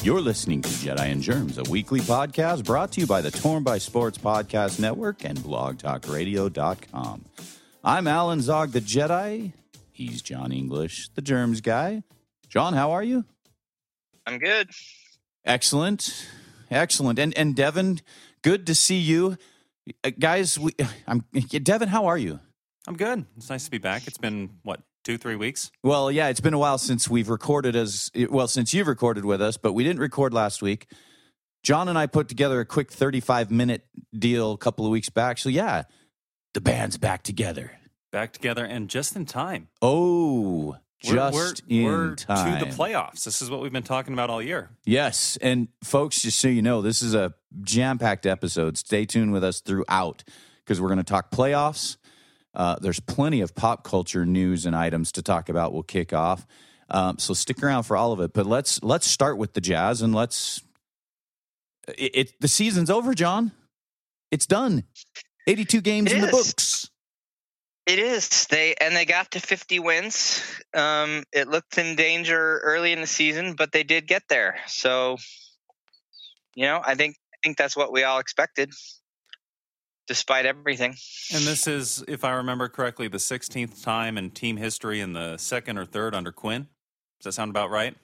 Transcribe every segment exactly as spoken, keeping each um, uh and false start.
You're listening to Jedi and Germs, a weekly podcast brought to you by the Torn by Sports Podcast Network and blog talk radio dot com. I'm Alan Zog, the Jedi. He's John English, the Germs guy. John, how are you? I'm good. Excellent. Excellent. And and Devin, good to see you. Uh, guys, we, I'm Devin, how are you? I'm good. It's nice to be back. It's been, what, two, three weeks? Well, yeah, it's been a while since we've recorded as, well, since you've recorded with us, but we didn't record last week. John and I put together a quick thirty-five minute deal a couple of weeks back. So, yeah, the band's back together. Back together and just in time. Oh, just we're, in we're time. to the playoffs. This is what we've been talking about all year. Yes. And folks, just so you know, this is a jam-packed episode. Stay tuned with us throughout because we're going to talk playoffs. Uh, there's plenty of pop culture news and items to talk about. We'll kick off. Um, so stick around for all of it. But let's let's start with the Jazz and let's it, it the season's over, John. It's done. eighty-two games It in the is. books. It is. They and they got to fifty wins. Um, it looked in danger early in the season, but they did get there. So, you know, I think I think that's what we all expected, despite everything. And this is, if I remember correctly, the sixteenth time in team history and the second or third under Quinn. Does that sound about right?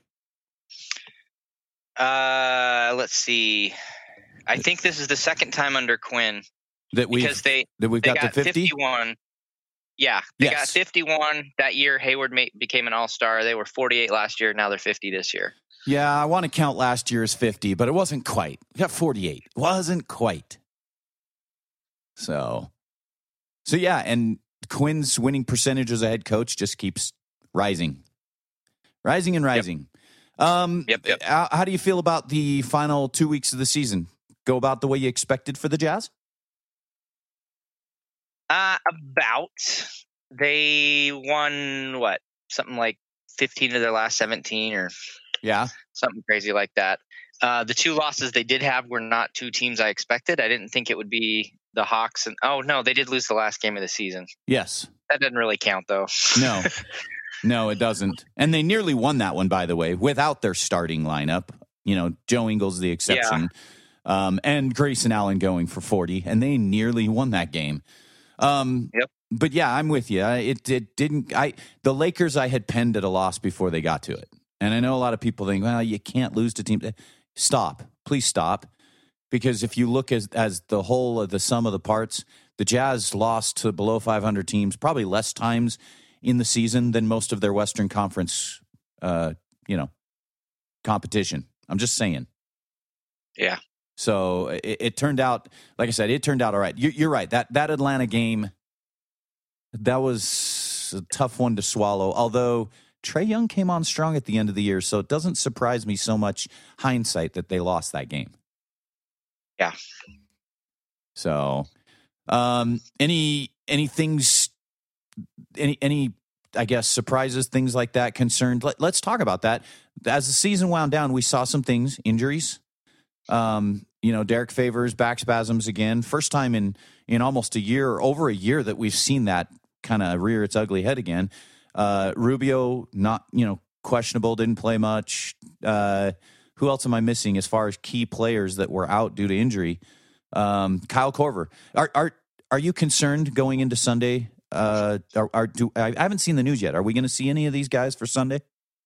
Uh, let's see. I think this is the second time under Quinn That we because they that we've they got, got to fifty. fifty-one. Yeah, they Yes. got fifty-one that year. Hayward ma- became an all-star. They were forty-eight last year. Now they're fifty this year. Yeah, I want to count last year as fifty, but it wasn't quite. We got forty-eight. Wasn't quite. So, so yeah, and Quinn's winning percentage as a head coach just keeps rising, rising and rising. Yep. Um, Yep, yep. How, how do you feel about the final two weeks of the season? Go about the way you expected for the Jazz? Uh, about. They won, what, something like fifteen of their last seventeen or Yeah. something crazy like that. Uh, the two losses they did have were not two teams I expected. I didn't think it would be the Hawks. And oh, no, they did lose the last game of the season. Yes. That doesn't really count, though. No. No, it doesn't. And they nearly won that one, by the way, without their starting lineup. You know, Joe Ingles the exception. Um, and Grayson Allen going for forty, and they nearly won that game. Um, Yep. But yeah, I'm with you. It it didn't. I the Lakers I had penned at a loss before they got to it, and I know a lot of people think, well, you can't lose to teams. Stop, please stop, because if you look as as the whole of the sum of the parts, the Jazz lost to below five hundred teams probably less times in the season than most of their Western Conference, uh, you know, competition. I'm just saying. Yeah. So it, it turned out, like I said, it turned out all right. You, you're right. That that Atlanta game, that was a tough one to swallow. Although Trae Young came on strong at the end of the year, so it doesn't surprise me so much hindsight that they lost that game. Yeah. So, um, any any things, any any I guess surprises, things like that concerned. Let, let's talk about that. As the season wound down, we saw some things, injuries. Um, you know, Derek Favors, back spasms again. First time in, in almost a year, or over a year, that we've seen that kind of rear its ugly head again. Uh, Rubio, not, you know, questionable, didn't play much. Uh, who else am I missing as far as key players that were out due to injury? Um, Kyle Korver. Are, are, are you concerned going into Sunday? Uh, are, are, do, I haven't seen the news yet. Are we going to see any of these guys for Sunday?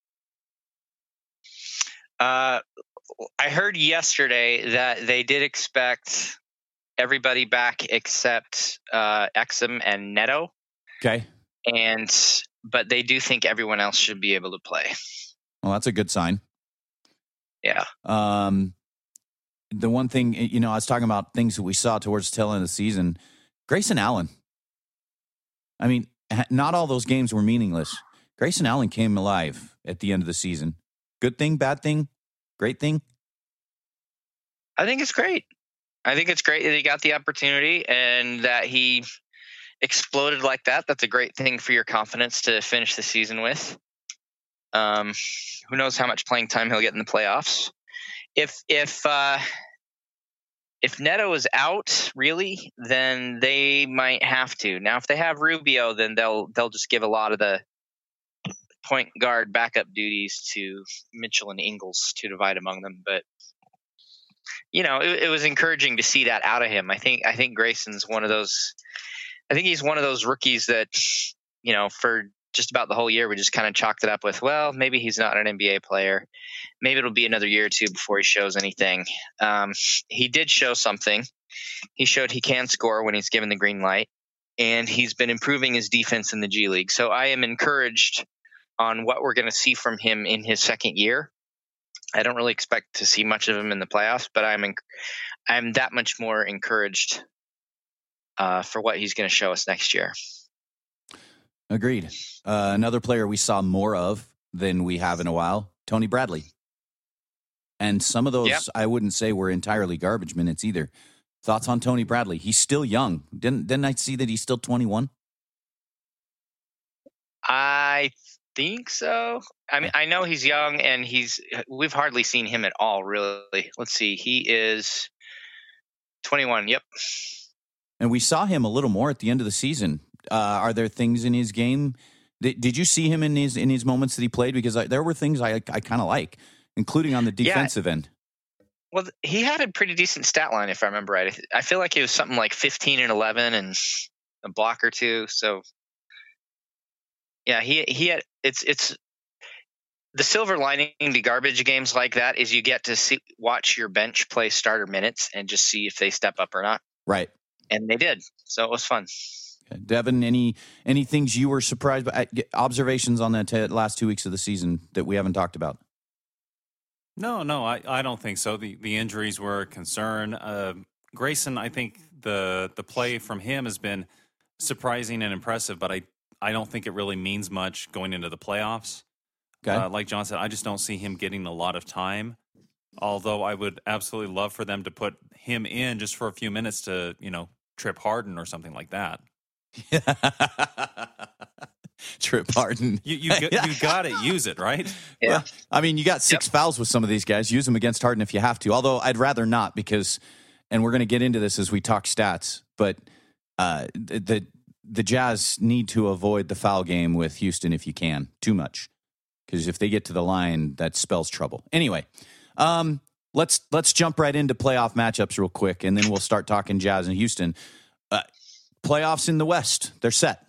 Uh, I heard yesterday that they did expect everybody back except uh, Exum and Neto. Okay. And but they do think everyone else should be able to play. Well, that's a good sign. Yeah. Um, the one thing, you know, I was talking about things that we saw towards the tail end of the season. Grayson Allen. I mean, not all those games were meaningless. Grayson Allen came alive at the end of the season. Good thing, bad thing, great thing? I think it's great. I think it's great that he got the opportunity and that he exploded like that. That's a great thing for your confidence to finish the season with. Um, who knows how much playing time he'll get in the playoffs. If if uh, if Neto is out, really, then they might have to. Now, if they have Rubio, then they'll they'll just give a lot of the point guard backup duties to Mitchell and Ingles to divide among them. But, you know, it, it was encouraging to see that out of him. I think I think Grayson's one of those – I think he's one of those rookies that, you know, for just about the whole year we just kind of chalked it up with, well, maybe he's not an N B A player. Maybe it'll be another year or two before he shows anything. Um, he did show something. He showed he can score when he's given the green light, and he's been improving his defense in the G League. So I am encouraged on what we're going to see from him in his second year. I don't really expect to see much of him in the playoffs, but I'm in, I'm that much more encouraged uh, for what he's going to show us next year. Agreed. Uh, another player we saw more of than we have in a while, Tony Bradley. And some of those, yep. I wouldn't say were entirely garbage minutes either. Thoughts on Tony Bradley? He's still young. Didn't didn't I see that he's still twenty-one? I think so. I mean, I know he's young, and he's we've hardly seen him at all, really. Let's see. He is twenty-one. Yep. And we saw him a little more at the end of the season. Uh, are there things in his game? Did, did you see him in his in his moments that he played? Because I, there were things I I kind of like, including on the defensive yeah. end. Well, he had a pretty decent stat line, if I remember right. I feel like it was something like fifteen and eleven and a block or two. So, yeah, he he had it's it's the silver lining to garbage games like that is you get to see watch your bench play starter minutes and just see if they step up or not. Right. And they did, so it was fun. Devin, any any things you were surprised by? Observations on the t- last two weeks of the season that we haven't talked about? No, no, I, I don't think so. The the injuries were a concern. Uh, Grayson, I think the the play from him has been surprising and impressive, but I, I don't think it really means much going into the playoffs. Okay. Uh, like John said, I just don't see him getting a lot of time, although I would absolutely love for them to put him in just for a few minutes to, you know, trip Harden or something like that. Trip Harden. You you you got it. Use it, right? Yeah. Well, I mean, you got six yep. fouls with some of these guys. Use them against Harden if you have to. Although I'd rather not because, and we're going to get into this as we talk stats. But uh, the the Jazz need to avoid the foul game with Houston if you can. Too much, because if they get to the line, that spells trouble. Anyway, um, let's let's jump right into playoff matchups real quick, and then we'll start talking Jazz and Houston. Uh, playoffs in the West, they're set.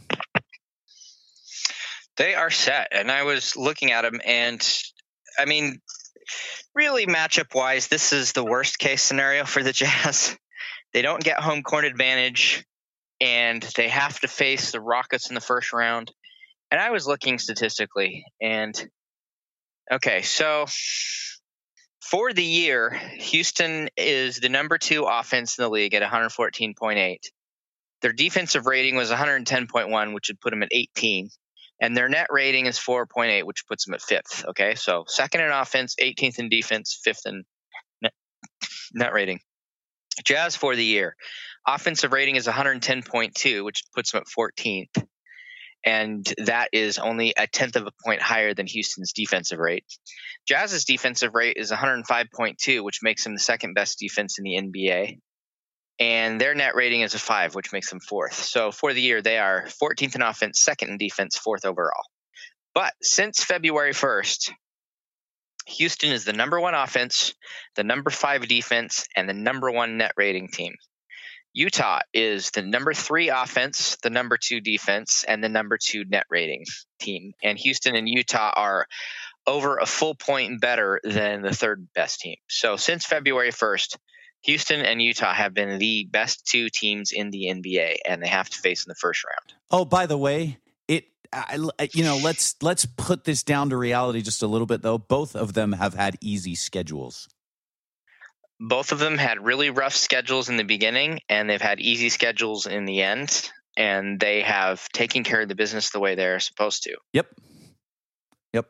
They are set, and I was looking at them, and I mean, really matchup-wise, this is the worst-case scenario for the Jazz. They don't get home court advantage, and they have to face the Rockets in the first round. And I was looking statistically, and okay, so for the year, Houston is the number two offense in the league at one fourteen point eight. Their defensive rating was one ten point one, which would put them at eighteen. And their net rating is four point eight, which puts them at fifth. Okay, so second in offense, eighteenth in defense, fifth in net, net rating. Jazz for the year. Offensive rating is one ten point two, which puts them at fourteenth. And that is only a tenth of a point higher than Houston's defensive rate. Jazz's defensive rate is one five point two, which makes them the second best defense in the N B A. And their net rating is a five, which makes them fourth. So for the year, they are fourteenth in offense, second in defense, fourth overall. But since February first, Houston is the number one offense, the number five defense, and the number one net rating team. Utah is the number three offense, the number two defense, and the number two net rating team. And Houston and Utah are over a full point better than the third best team. So since February first, Houston and Utah have been the best two teams in the N B A, and they have to face in the first round. Oh, by the way, it I, you know let's let's put this down to reality just a little bit, though. Both of them have had easy schedules. Both of them had really rough schedules in the beginning, and they've had easy schedules in the end, and they have taken care of the business the way they're supposed to. Yep. Yep.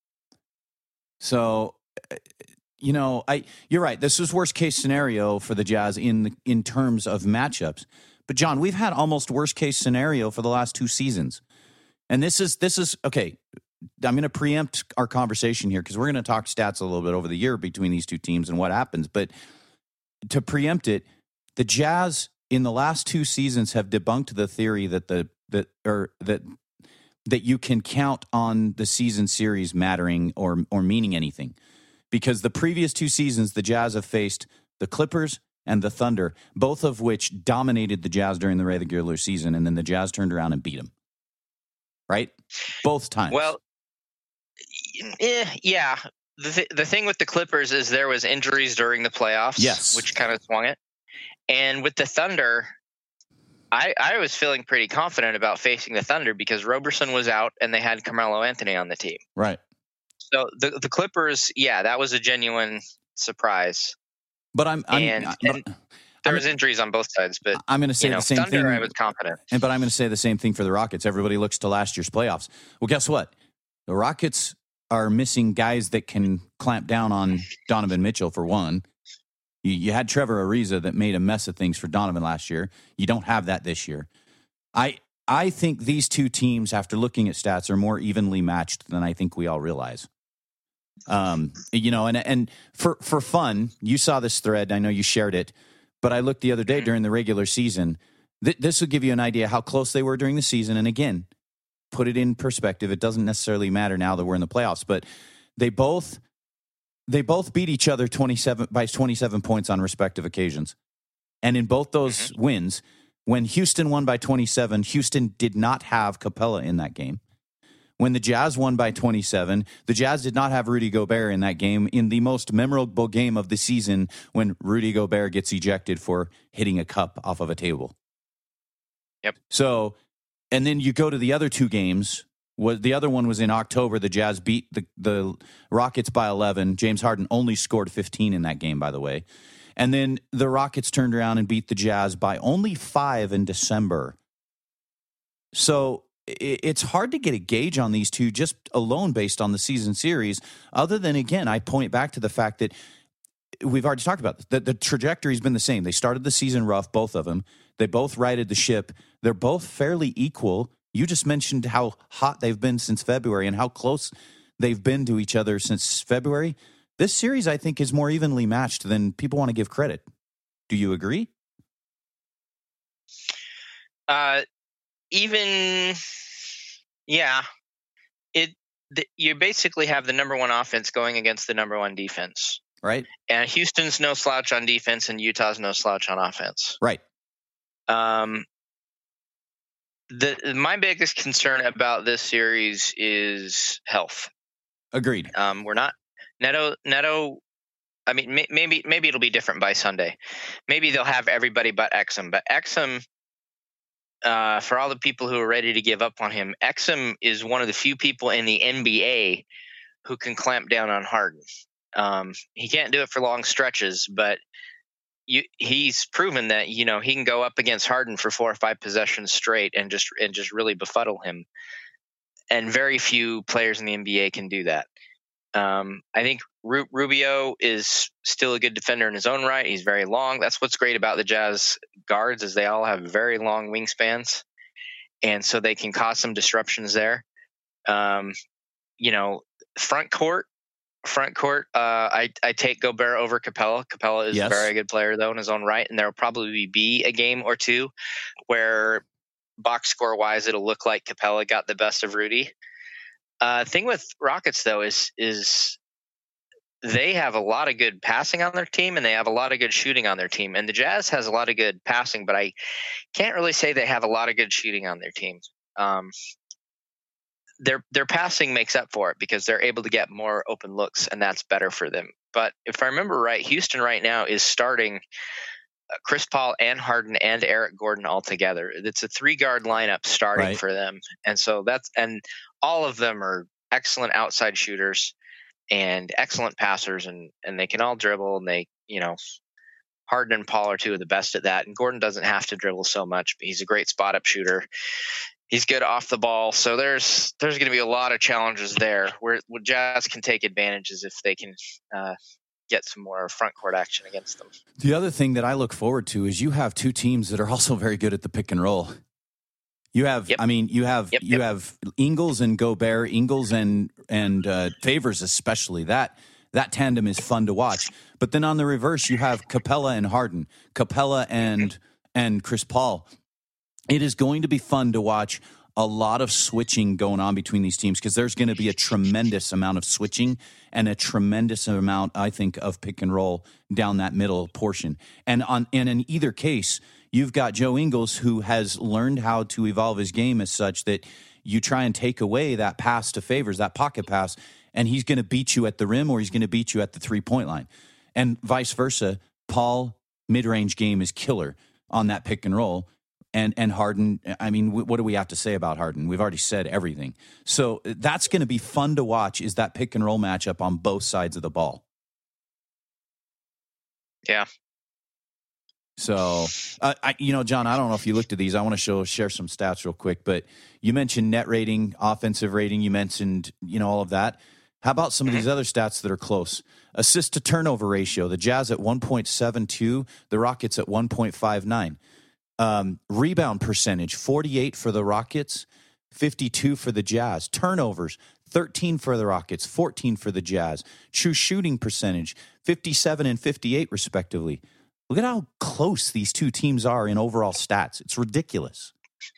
So. You know, I you're right. This is worst case scenario for the Jazz in in terms of matchups. But John, we've had almost worst case scenario for the last two seasons, and this is this is okay. I'm going to preempt our conversation here because we're going to talk stats a little bit over the year between these two teams and what happens. But to preempt it, the Jazz in the last two seasons have debunked the theory that the that or that that you can count on the season series mattering or or meaning anything. Because the previous two seasons, the Jazz have faced the Clippers and the Thunder, both of which dominated the Jazz during the regular season, and then the Jazz turned around and beat them. Right? Both times. Well, eh, yeah. The th- the thing with the Clippers is there was injuries during the playoffs, yes. which kind of swung it. And with the Thunder, I, I was feeling pretty confident about facing the Thunder because Roberson was out and they had Carmelo Anthony on the team. Right. So the the Clippers, yeah, that was a genuine surprise. But I'm, I'm and, but, and there I'm, was injuries on both sides, but I'm going to say you know, the same Thunder, thing. I was confident, and but I'm going to say the same thing for the Rockets. Everybody looks to last year's playoffs. Well, guess what? The Rockets are missing guys that can clamp down on Donovan Mitchell. For one, you, you had Trevor Ariza that made a mess of things for Donovan last year. You don't have that this year. I I think these two teams, after looking at stats, are more evenly matched than I think we all realize. Um, you know, and and for for fun, you saw this thread. I know you shared it, but I looked the other day during the regular season. Th- this will give you an idea how close they were during the season. And again, put it in perspective. It doesn't necessarily matter now that we're in the playoffs, but they both they both beat each other twenty-seven by twenty-seven points on respective occasions. And in both those mm-hmm. wins, when Houston won by twenty-seven, Houston did not have Capella in that game. When the Jazz won by twenty-seven, the Jazz did not have Rudy Gobert in that game, in the most memorable game of the season when Rudy Gobert gets ejected for hitting a cup off of a table. Yep. So, and then you go to the other two games. The other one was in October. The Jazz beat the, the Rockets by eleven. James Harden only scored fifteen in that game, by the way. And then the Rockets turned around and beat the Jazz by only five in December. So it's hard to get a gauge on these two just alone based on the season series, other than, again, I point back to the fact that we've already talked about this, that the trajectory's been the same. They started the season rough, both of them. They both righted the ship. They're both fairly equal. You just mentioned how hot they've been since February and how close they've been to each other since February. This series, I think, is more evenly matched than people want to give credit. Do you agree? Uh, even, yeah, it. The, you basically have the number one offense going against the number one defense, right? And Houston's no slouch on defense, and Utah's no slouch on offense, right? Um, the my biggest concern about this series is health. Agreed. Um, we're not Neto. Neto. I mean, may, maybe maybe it'll be different by Sunday. Maybe they'll have everybody but Exum. But Exum, uh, for all the people who are ready to give up on him, Exum is one of the few people in the N B A who can clamp down on Harden. Um, he can't do it for long stretches, but you, he's proven that you know he can go up against Harden for four or five possessions straight and just and just really befuddle him. And very few players in the N B A can do that. Um, I think Ru- Rubio is still a good defender in his own right. He's very long. That's what's great about the Jazz guards is they all have very long wingspans, and so they can cause some disruptions there. Um, you know, front court, front court. Uh, I I take Gobert over Capella. Capella is yes. a very good player though in his own right, and there will probably be a game or two where box score wise it'll look like Capella got the best of Rudy. Uh, thing with Rockets though is is they have a lot of good passing on their team and they have a lot of good shooting on their team. And the Jazz has a lot of good passing, but I can't really say they have a lot of good shooting on their team. Um, their their passing makes up for it because they're able to get more open looks, and that's better for them. But if I remember right, Houston right now is starting Chris Paul and Harden and Eric Gordon all together. It's a three guard lineup starting right. for them. And so that's, and all of them are excellent outside shooters and excellent passers, and, and they can all dribble, and they, you know, Harden and Paul are two of the best at that. And Gordon doesn't have to dribble so much, but he's a great spot up shooter. He's good off the ball. So there's, there's going to be a lot of challenges there where, where Jazz can take advantages if they can, uh, get some more front court action against them. The other thing that I look forward to is you have two teams that are also very good at the pick and roll. You have, yep. I mean, you have yep, you yep. have Ingles and Gobert, Ingles and and uh, Favors especially. That that tandem is fun to watch. But then on the reverse, you have Capella and Harden, Capella and and Chris Paul. It is going to be fun to watch a lot of switching going on between these teams because there's going to be a tremendous amount of switching and a tremendous amount, I think, of pick and roll down that middle portion. And on and in either case, you've got Joe Ingles, who has learned how to evolve his game as such that you try and take away that pass to Favors, that pocket pass, and he's going to beat you at the rim or he's going to beat you at the three-point line. And vice versa, Paul, mid-range game is killer on that pick and roll. And and Harden, I mean, what do we have to say about Harden? We've already said everything. So that's going to be fun to watch, is that pick and roll matchup on both sides of the ball. Yeah. So, uh, I, you know, John, I don't know if you looked at these. I want to show share some stats real quick. But you mentioned net rating, offensive rating. You mentioned, you know, all of that. How about some of these other stats that are close? Assist to turnover ratio. The Jazz at one point seven two. The Rockets at one point five nine. Um, rebound percentage, forty-eight for the Rockets, fifty-two for the Jazz. Turnovers, thirteen for the Rockets, fourteen for the Jazz. True shooting percentage, fifty-seven and fifty-eight respectively. Look at how close these two teams are in overall stats. It's ridiculous.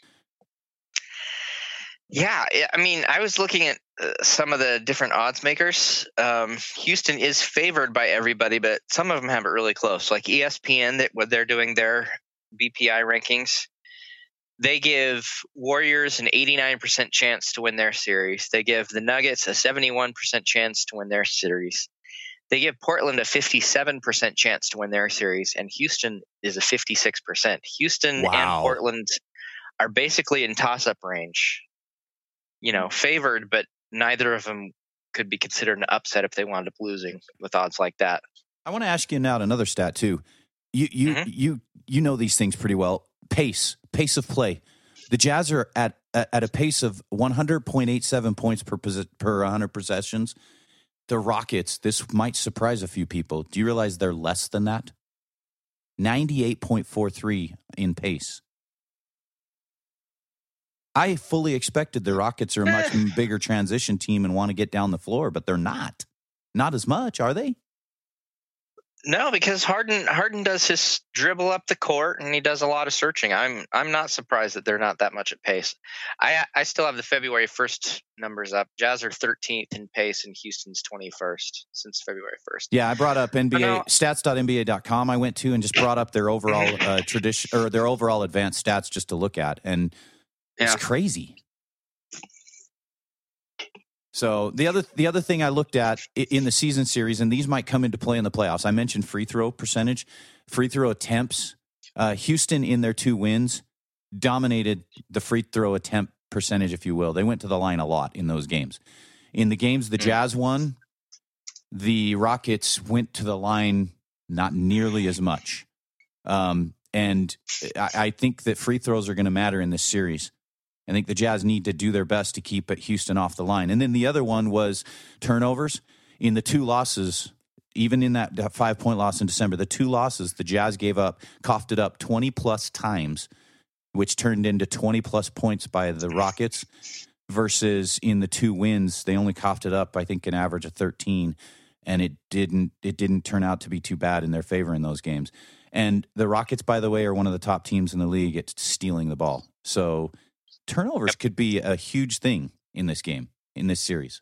Yeah, I mean, I was looking at uh, some of the different odds makers. Um, Houston is favored by everybody, but some of them have it really close. Like E S P N, that what they're doing their B P I rankings, they give Warriors an eighty-nine percent chance to win their series. They give the Nuggets a seventy-one percent chance to win their series. They give Portland a fifty-seven percent chance to win their series, and Houston is a fifty-six percent. Houston Wow. and Portland are basically in toss-up range. You know, favored, but neither of them could be considered an upset if they wound up losing with odds like that. I want to ask you now another stat too. You you mm-hmm. you you know these things pretty well. Pace, pace of play. The Jazz are at at a pace of one hundred point eight seven points per per one hundred possessions. The Rockets, this might surprise a few people. Do you realize they're less than that? ninety-eight point four three in pace. I fully expected the Rockets are a much bigger transition team and want to get down the floor, but they're not. Not as much, are they? No, because Harden Harden does his dribble up the court and he does a lot of searching. I'm I'm not surprised that they're not that much at pace. I I still have the February first numbers up. Jazz are thirteenth in pace and Houston's twenty-first since February first. Yeah, I brought up N B A stats dot N B A dot com I went to and just brought up their overall uh, tradition or their overall advanced stats just to look at, and it's yeah. crazy. So the other the other thing I looked at in the season series, and these might come into play in the playoffs, I mentioned free throw percentage, free throw attempts. Uh, Houston, in their two wins, dominated the free throw attempt percentage, if you will. They went to the line a lot in those games. In the games the Jazz won, the Rockets went to the line not nearly as much. Um, and I, I think that free throws are going to matter in this series. I think the Jazz need to do their best to keep Houston off the line. And then the other one was turnovers. In the two losses, even in that five-point loss in December, the two losses, the Jazz gave up, coughed it up twenty-plus times, which turned into twenty-plus points by the Rockets, versus in the two wins, they only coughed it up, I think, an average of thirteen, and it didn't it didn't turn out to be too bad in their favor in those games. And the Rockets, by the way, are one of the top teams in the league at stealing the ball. So turnovers yep. could be a huge thing in this game, in this series.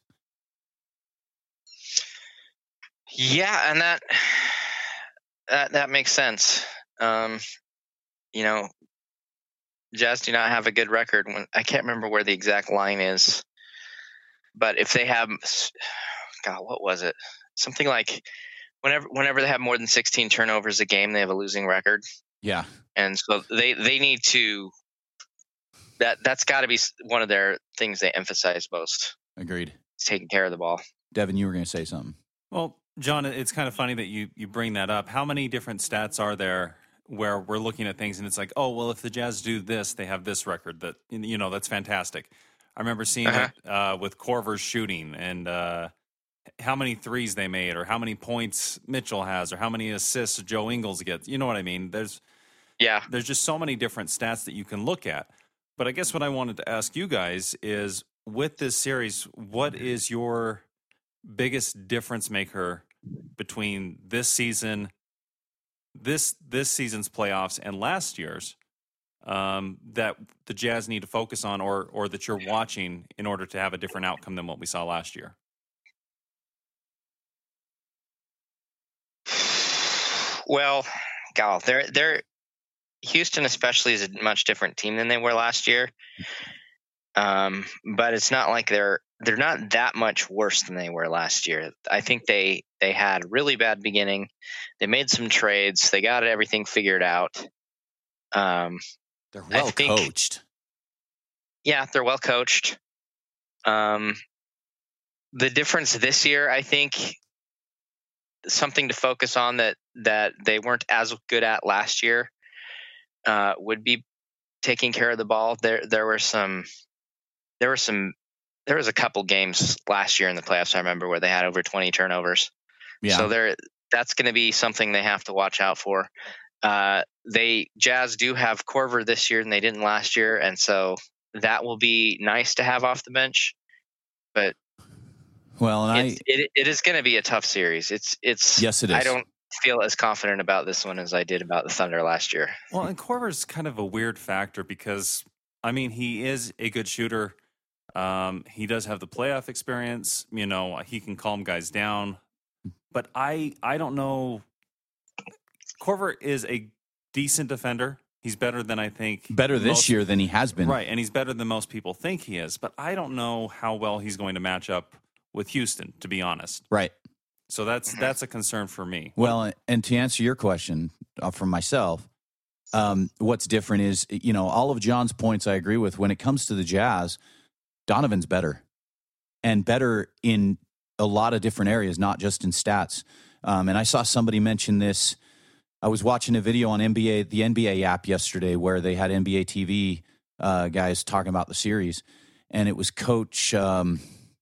Yeah, and that that that makes sense. Um, you know, Jazz do not have a good record. When I can't remember where the exact line is, but if they have, God, what was it? Something like whenever whenever they have more than sixteen turnovers a game, they have a losing record. Yeah, and so they they need to. That that's got to be one of their things they emphasize most. Agreed. It's taking care of the ball. Devin, you were going to say something. Well, John, it's kind of funny that you you bring that up. How many different stats are there where we're looking at things and it's like, oh, well, if the Jazz do this, they have this record that, you know, that's fantastic. I remember seeing uh-huh. it uh, with Korver's shooting and uh, how many threes they made, or how many points Mitchell has, or how many assists Joe Ingles gets. You know what I mean? There's yeah, there's just so many different stats that you can look at. But I guess what I wanted to ask you guys is, with this series, what is your biggest difference maker between this season, this this season's playoffs, and last year's? um, that the Jazz need to focus on, or or that you're watching in order to have a different outcome than what we saw last year? Well, God, they're they're Houston especially is a much different team than they were last year. Um, but it's not like they're they're not that much worse than they were last year. I think they they had a really bad beginning. They made some trades. They got everything figured out. Um, They're well think, coached. Yeah, they're well coached. Um, the difference this year, I think, something to focus on that that they weren't as good at last year uh, would be taking care of the ball. There there were some there were some there was a couple games last year in the playoffs I remember where they had over twenty turnovers. Yeah. So there that's going to be something they have to watch out for. Uh, they Jazz do have Korver this year and they didn't last year, and so that will be nice to have off the bench. But well, and it's, I it it is going to be a tough series. It's it's yes, it is. I don't feel as confident about this one as I did about the Thunder last year. Well, and Korver's kind of a weird factor because I mean he is a good shooter. Um, he does have the playoff experience. You know, he can calm guys down. But I I don't know. Korver is a decent defender. He's better than I think. Better this most, year than he has been. Right, and he's better than most people think he is. But I don't know how well he's going to match up with Houston, to be honest. Right. So that's that's a concern for me. Well, and to answer your question uh, from myself, um, what's different is, you know, all of John's points I agree with. When it comes to the Jazz, Donovan's better. And better in a lot of different areas, not just in stats. Um, and I saw somebody mention this. I was watching a video on N B A, the N B A app yesterday, where they had N B A T V uh, guys talking about the series, and it was Coach, um,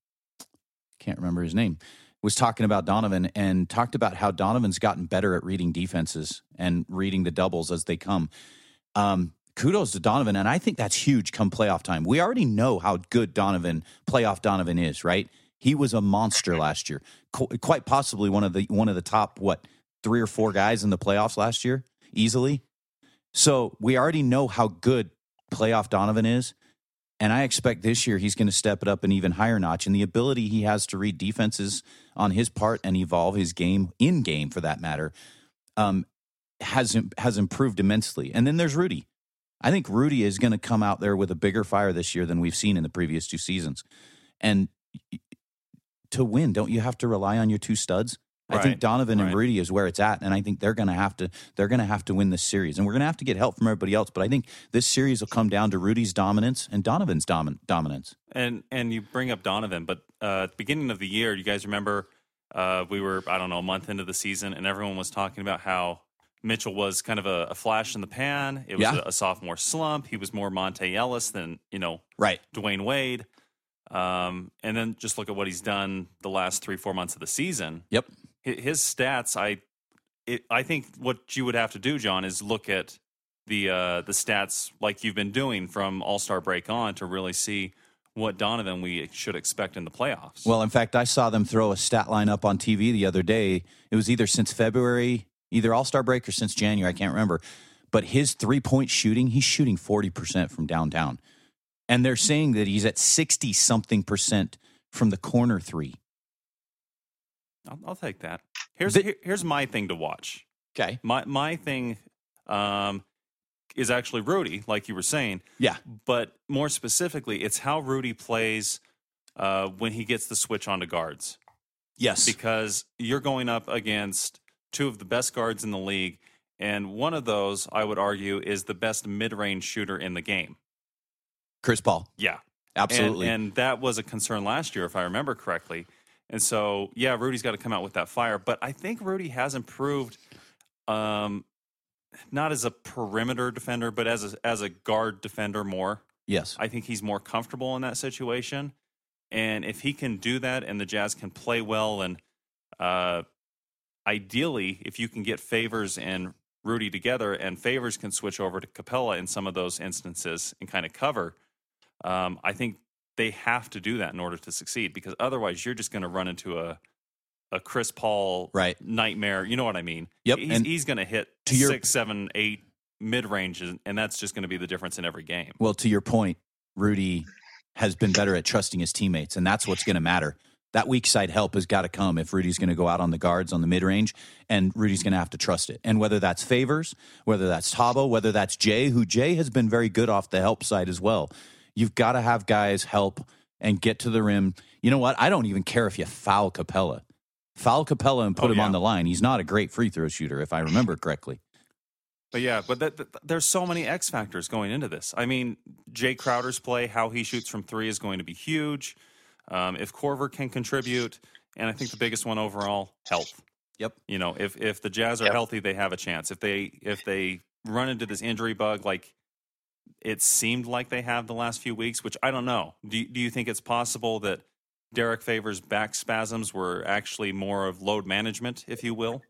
can't remember his name, was talking about Donovan and talked about how Donovan's gotten better at reading defenses and reading the doubles as they come. Um, kudos to Donovan, and I think that's huge come playoff time. We already know how good Donovan, playoff Donovan is, right? He was a monster last year, Qu- quite possibly one of the one of the top what. three or four guys in the playoffs last year, easily. So we already know how good playoff Donovan is. And I expect this year he's going to step it up an even higher notch. And the ability he has to read defenses on his part and evolve his game, in game for that matter, um, has, has improved immensely. And then there's Rudy. I think Rudy is going to come out there with a bigger fire this year than we've seen in the previous two seasons. And to win, don't you have to rely on your two studs? I Right, think Donovan and right. Rudy is where it's at, and I think they're going to have to they're going to have to win this series, and we're going to have to get help from everybody else. But I think this series will come down to Rudy's dominance and Donovan's domin- dominance. And and you bring up Donovan, but uh, at the beginning of the year, you guys remember uh, we were, I don't know, a month into the season, and everyone was talking about how Mitchell was kind of a, a flash in the pan. It was Yeah. a, a sophomore slump. He was more Monte Ellis than, you know, Right. Dwayne Wade. Um, and then just look at what he's done the last three, four months of the season. Yep. Hi- His stats, I, it, I think what you would have to do, John, is look at the uh, the stats like you've been doing from All Star break on to really see what Donovan we should expect in the playoffs. Well, in fact, I saw them throw a stat line up on T V the other day. It was either since February, either All-Star break or since January, I can't remember. But his three-point shooting, he's shooting forty percent from downtown. And they're saying that he's at sixty-something percent from the corner three. I'll, I'll take that. Here's The- here- here's my thing to watch. Okay. My my thing um, is actually Rudy, like you were saying. Yeah. But more specifically, it's how Rudy plays uh, when he gets the switch onto guards. Yes. Because you're going up against two of the best guards in the league, and one of those, I would argue, is the best mid-range shooter in the game. Chris Paul. Yeah. Absolutely. And, and that was a concern last year, if I remember correctly. And so, yeah, Rudy's got to come out with that fire. But I think Rudy has improved, um, not as a perimeter defender, but as a, as a guard defender more. Yes. I think he's more comfortable in that situation. And if he can do that and the Jazz can play well, and uh, ideally, if you can get Favors and Rudy together and Favors can switch over to Capella in some of those instances and kind of cover, um, I think they have to do that in order to succeed, because otherwise you're just going to run into a a Chris Paul Right. nightmare. You know what I mean? Yep. He's, And he's going to hit to your- six, seven, eight mid range, and that's just going to be the difference in every game. Well, to your point, Rudy has been better at trusting his teammates, and that's what's going to matter. That weak side help has got to come if Rudy's going to go out on the guards on the mid range, and Rudy's going to have to trust it. And whether that's Favors, whether that's Thabo, whether that's Jay, who Jay has been very good off the help side as well. You've got to have guys help and get to the rim. You know what? I don't even care if you foul Capella. Foul Capella and put oh, him yeah. on the line. He's not a great free throw shooter, if I remember correctly. But yeah, but that, that, there's so many X factors going into this. I mean, Jay Crowder's play, how he shoots from three is going to be huge. Um, if Korver can contribute, and I think the biggest one overall, health. Yep. You know, if if the Jazz are yep. healthy, they have a chance. If they if they run into this injury bug, like it seemed like they have the last few weeks, which I don't know. Do do you think it's possible that Derek Favors' back spasms were actually more of load management, if you will?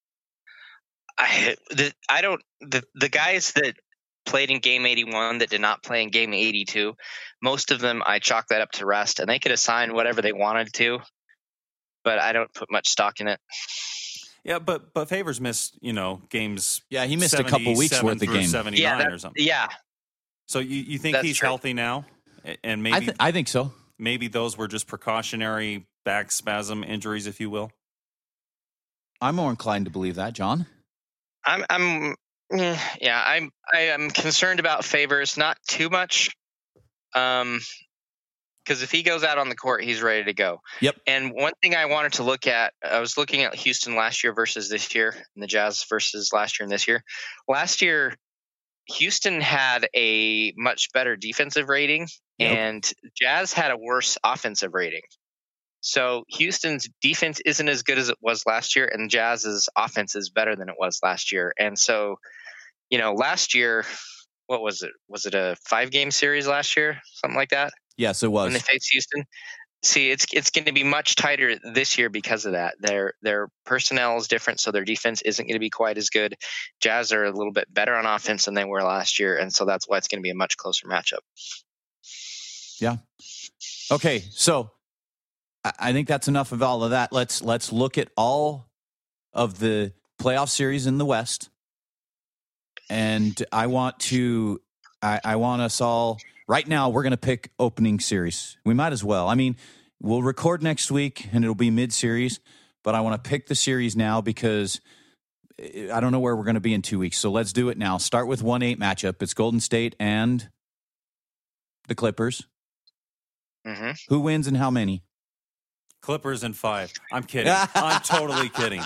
I the, I don't the the guys that played in game eighty-one that did not play in game eighty-two, most of them I chalk that up to rest, and they could assign whatever they wanted to, but I don't put much stock in it. Yeah, but but Favors missed, you know, games. Yeah, he missed a couple weeks worth of through game. seventy-nine Yeah, that, or something. yeah. So you, you think That's he's true. healthy now, and maybe I, th- I think so. maybe those were just precautionary back spasm injuries, if you will. I'm more inclined to believe that, John. I'm I'm yeah I'm I am concerned about Favors, not too much, um, because if he goes out on the court, he's ready to go. Yep. And one thing I wanted to look at, I was looking at Houston last year versus this year, and the Jazz versus last year and this year. Last year, Houston had a much better defensive rating, Yep. and Jazz had a worse offensive rating. So Houston's defense isn't as good as it was last year, and Jazz's offense is better than it was last year. And so, you know, last year, what was it? Was it a five-game series last year, something like that? Yes, it was. When they faced Houston. See, it's it's going to be much tighter this year because of that. Their their personnel is different, so their defense isn't going to be quite as good. Jazz are a little bit better on offense than they were last year, and so that's why it's going to be a much closer matchup. Yeah. Okay, so I- I think that's enough of all of that. Let's let's look at all of the playoff series in the West, and I want to I, I want us all. Right now, we're going to pick opening series. We might as well. I mean, we'll record next week, and it'll be mid-series, but I want to pick the series now because I don't know where we're going to be in two weeks. So let's do it now. Start with one eight matchup. It's Golden State and the Clippers. Mm-hmm. Who wins and how many? Clippers in five. I'm kidding. I'm totally kidding.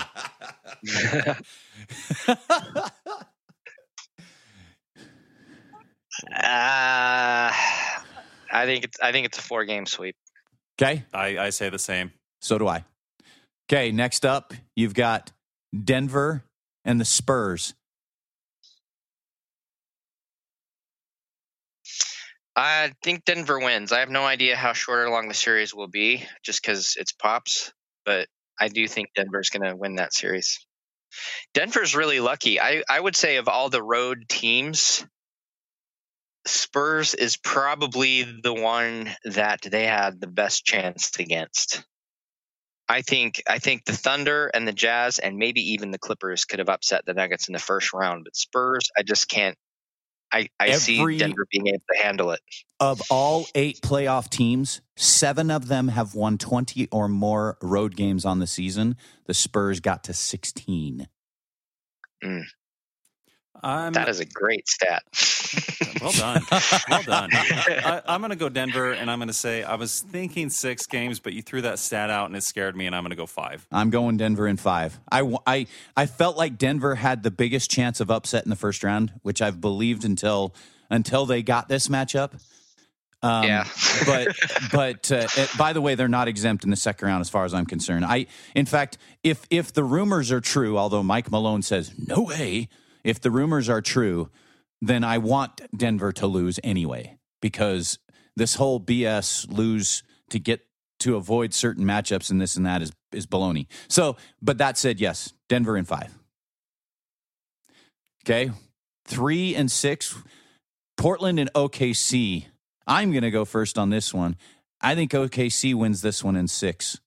Uh, I think it's I think it's a four game sweep. Okay. I, I say the same. So do I. Okay, next up, you've got Denver and the Spurs. I think Denver wins. I have no idea how short or long the series will be, just because it's Pops, but I do think Denver's going to win that series. Denver's really lucky. I, I would say of all the road teams, Spurs is probably the one that they had the best chance against. I think I think the Thunder and the Jazz and maybe even the Clippers could have upset the Nuggets in the first round, but Spurs, I just can't. I, I Every, see Denver being able to handle it. Of all eight playoff teams, seven of them have won twenty or more road games on the season. The Spurs got to sixteen. Mm. I'm, That is a great stat. well done. Well done. I, I'm going to go Denver, and I'm going to say I was thinking six games, but you threw that stat out, and it scared me, and I'm going to go five. I'm going Denver in five. I, I, I felt like Denver had the biggest chance of upset in the first round, which I've believed until until they got this matchup. Um, Yeah. but but uh, it, by the way, they're not exempt in the second round as far as I'm concerned. I, in fact, if if the rumors are true, although Mike Malone says no way, if the rumors are true, then I want Denver to lose anyway, because this whole B S lose to get to avoid certain matchups and this and that is is baloney. So, but that said, yes, Denver in five. Okay, three and six, Portland and O K C. I'm going to go first on this one. I think O K C wins this one in six.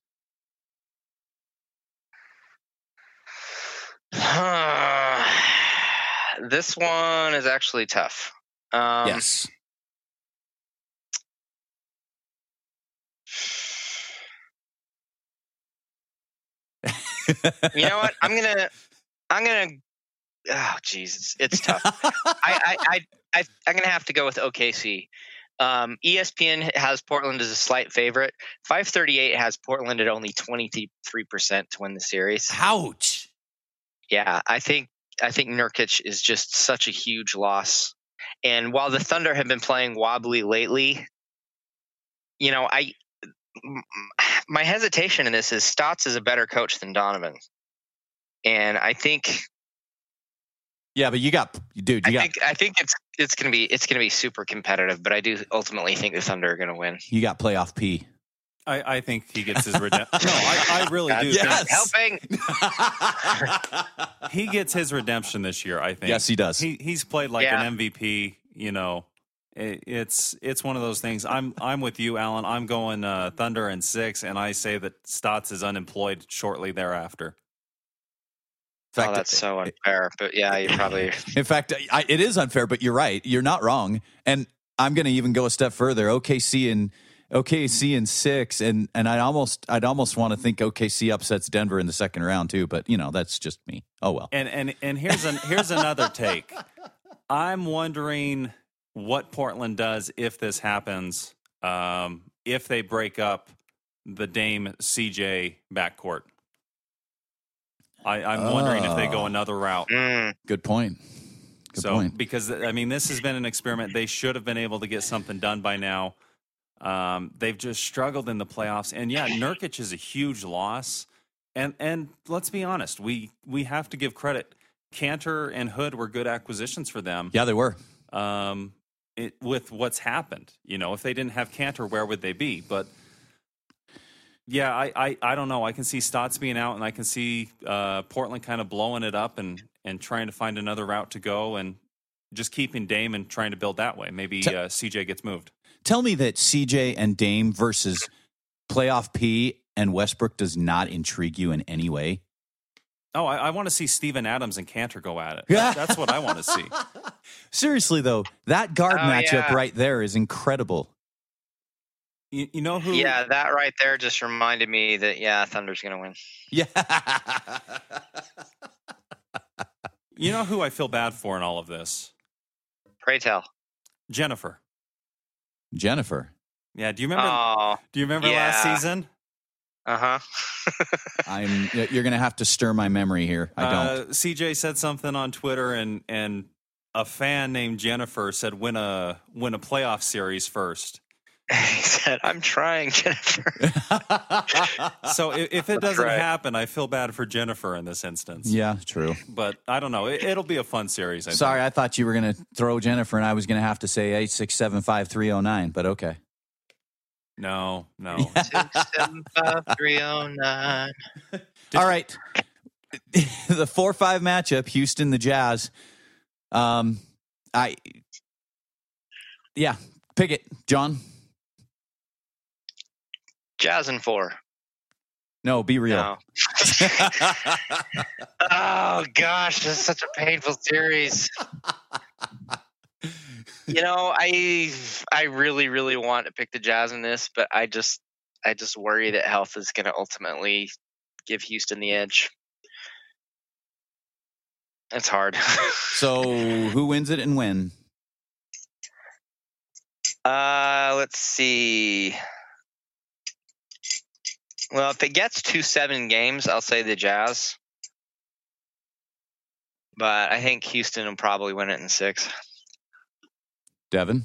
This one is actually tough. Um, yes. You know what? I'm gonna. I'm gonna. Oh, Jesus, it's tough. I, I, I, I, I'm gonna have to go with O K C. Um, E S P N has Portland as a slight favorite. five thirty-eight has Portland at only twenty-three percent to win the series. Ouch. Yeah, I think I think Nurkic is just such a huge loss. And while the Thunder have been playing wobbly lately, you know, I my hesitation in this is Stotts is a better coach than Donovan, and I think. Yeah, but you got, dude. You I got, think I think it's it's gonna be it's gonna be super competitive, but I do ultimately think the Thunder are gonna win. you got playoff P. I, I think he gets his redemption. No, I, I really do. Yes. think Helping. he gets his redemption this year. I think. Yes, he does. He he's played like Yeah. an M V P. You know, it, it's it's one of those things. I'm I'm with you, Alan. I'm going uh, Thunder in six, and I say that Stotts is unemployed shortly thereafter. In fact, Oh, that's so unfair. But yeah, you probably. In fact, I, it is unfair, but you're right. You're not wrong. And I'm going to even go a step further. O K C and O K C in six, and and I almost I'd almost want to think O K C upsets Denver in the second round too. But you know, that's just me. Oh well. And and and here's an here's another take. I'm wondering what Portland does if this happens. Um, if they break up the Dame C J backcourt. I, I'm oh. wondering if they go another route. Mm. Good point. Good so, point. Because, I mean, this has been an experiment. They should have been able to get something done by now. Um, they've just struggled in the playoffs. And, yeah, Nurkic is a huge loss. And and let's be honest, we, we have to give credit. Cantor and Hood were good acquisitions for them. Yeah, they were. Um, it, with what's happened. You know, if they didn't have Cantor, where would they be? But... Yeah, I, I, I don't know. I can see Stotts being out, and I can see uh, Portland kind of blowing it up and, and trying to find another route to go and just keeping Dame and trying to build that way. Maybe T- uh, C J gets moved. Tell me that C J and Dame versus playoff P and Westbrook does not intrigue you in any way. Oh, I, I want to see Steven Adams and Cantor go at it. That, that's what I want to see. Seriously, though, that guard oh, matchup yeah. right there is incredible. You, you know who? Yeah, that right there just reminded me that, yeah, Thunder's going to win. Yeah. You know who I feel bad for in all of this? Pray tell. Jennifer. Jennifer. Yeah, do you remember Oh, Do you remember yeah. last season? Uh-huh. I'm you're going to have to stir my memory here. I don't. Uh, C J said something on Twitter and and a fan named Jennifer said win a win a playoff series first. He said, I'm trying, Jennifer. So if, if it doesn't right. happen, I feel bad for Jennifer in this instance. Yeah, true. But I don't know. It, it'll be a fun series. I Sorry, think. I thought you were going to throw Jennifer, and I was going to have to say eight six seven five three zero nine. But okay. No, no. six seven five three zero nine. All right. The four five matchup, Houston, the Jazz. Um, I, yeah, pick it, John. Jazz in four. No, be real. No. Oh, gosh, this is such a painful series. You know, I I really, really want to pick the Jazz in this, but I just I just worry that health is going to ultimately give Houston the edge. It's hard. So who wins it and when? Uh, let's see. Well, if it gets to seven games, I'll say the Jazz. But I think Houston will probably win it in six. Devin?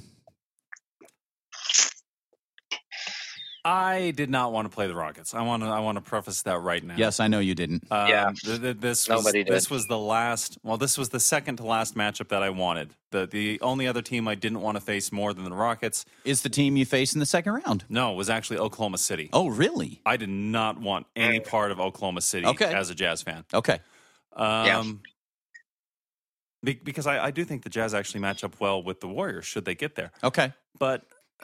I did not want to play the Rockets. I want to. I want to preface that right now. Yes, I know you didn't. Um, Yeah. th- th- this was, Nobody did. This was the last. Well, this was the second to last matchup that I wanted. The the only other team I didn't want to face more than the Rockets. Is the team you face in the second round? No, was actually Oklahoma City. Oh, really? I did not want any part of Oklahoma City Okay. as a Jazz fan. Okay. Um, Yeah. be- because I, I do think the Jazz actually match up well with the Warriors should they get there. Okay. But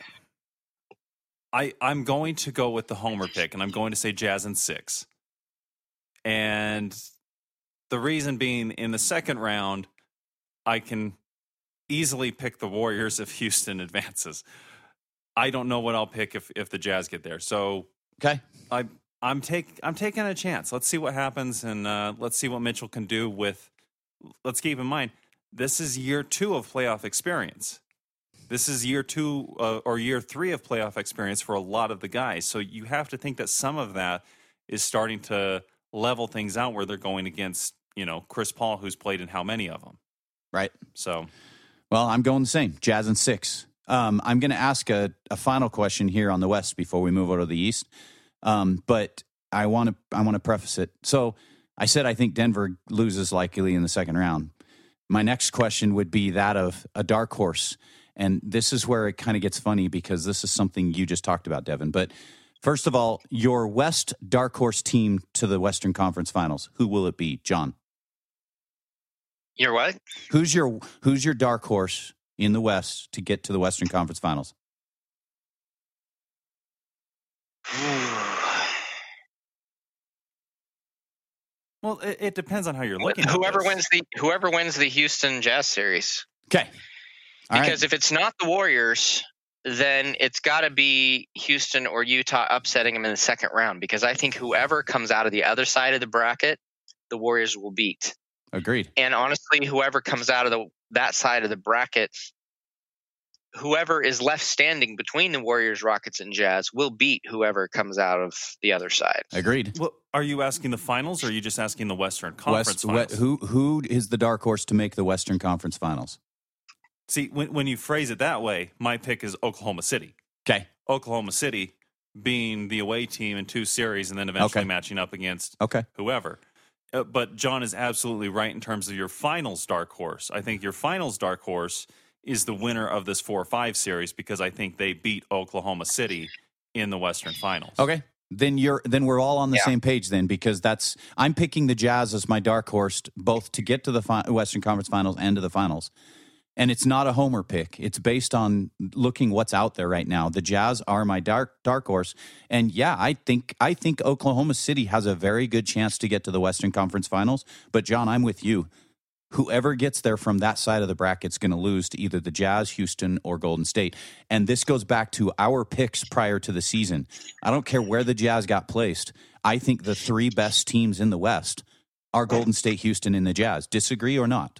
I I'm going to go with the homer pick, and I'm going to say Jazz in six. And the reason being, in the second round, I can easily pick the Warriors if Houston advances. I don't know what I'll pick if, if the Jazz get there. So Okay. I I'm take I'm taking a chance. Let's see what happens, and uh, let's see what Mitchell can do with. Let's keep in mind this is year two of playoff experience. This is year two uh, or year three of playoff experience for a lot of the guys. So you have to think that some of that is starting to level things out where they're going against, you know, Chris Paul, who's played in how many of them. Right. So, well, I'm going the same. Jazz in six. Um, I'm going to ask a, a final question here on the West before we move over to the East. Um, but I want to I want to preface it. So I said I think Denver loses likely in the second round. My next question would be that of a dark horse. And this is where it kind of gets funny because this is something you just talked about, Devin. But first of all, your West dark horse team to the Western Conference Finals, who will it be, John? Your what? Who's your Who's your dark horse in the West to get to the Western Conference Finals? well, it, it depends on how you're looking. Whoever at this. wins the whoever wins the Houston Jazz series. Okay. All because right. if it's not the Warriors, then it's got to be Houston or Utah upsetting them in the second round. Because I think whoever comes out of the other side of the bracket, the Warriors will beat. Agreed. And honestly, whoever comes out of the that side of the bracket, whoever is left standing between the Warriors, Rockets, and Jazz will beat whoever comes out of the other side. Agreed. Well, are you asking the finals, or are you just asking the Western Conference West, Finals? we, who who is the dark horse to make the Western Conference Finals? See, when when you phrase it that way, my pick is Oklahoma City. Okay. Oklahoma City being the away team in two series, and then eventually Okay. matching up against Okay. whoever. Uh, but John is absolutely right in terms of your finals dark horse. I think your finals dark horse is the winner of this four or five series because I think they beat Oklahoma City in the Western Finals. Okay. Then you're then we're all on the Yeah. same page then because that's I'm picking the Jazz as my dark horse both to get to the fi- Western Conference Finals and to the finals. And it's not a homer pick. It's based on looking what's out there right now. The Jazz are my dark dark horse. And yeah, I think I think Oklahoma City has a very good chance to get to the Western Conference Finals. But John, I'm with you. Whoever gets there from that side of the bracket is going to lose to either the Jazz, Houston, or Golden State. And this goes back to our picks prior to the season. I don't care where the Jazz got placed. I think the three best teams in the West are Golden State, Houston, and the Jazz. Disagree or not?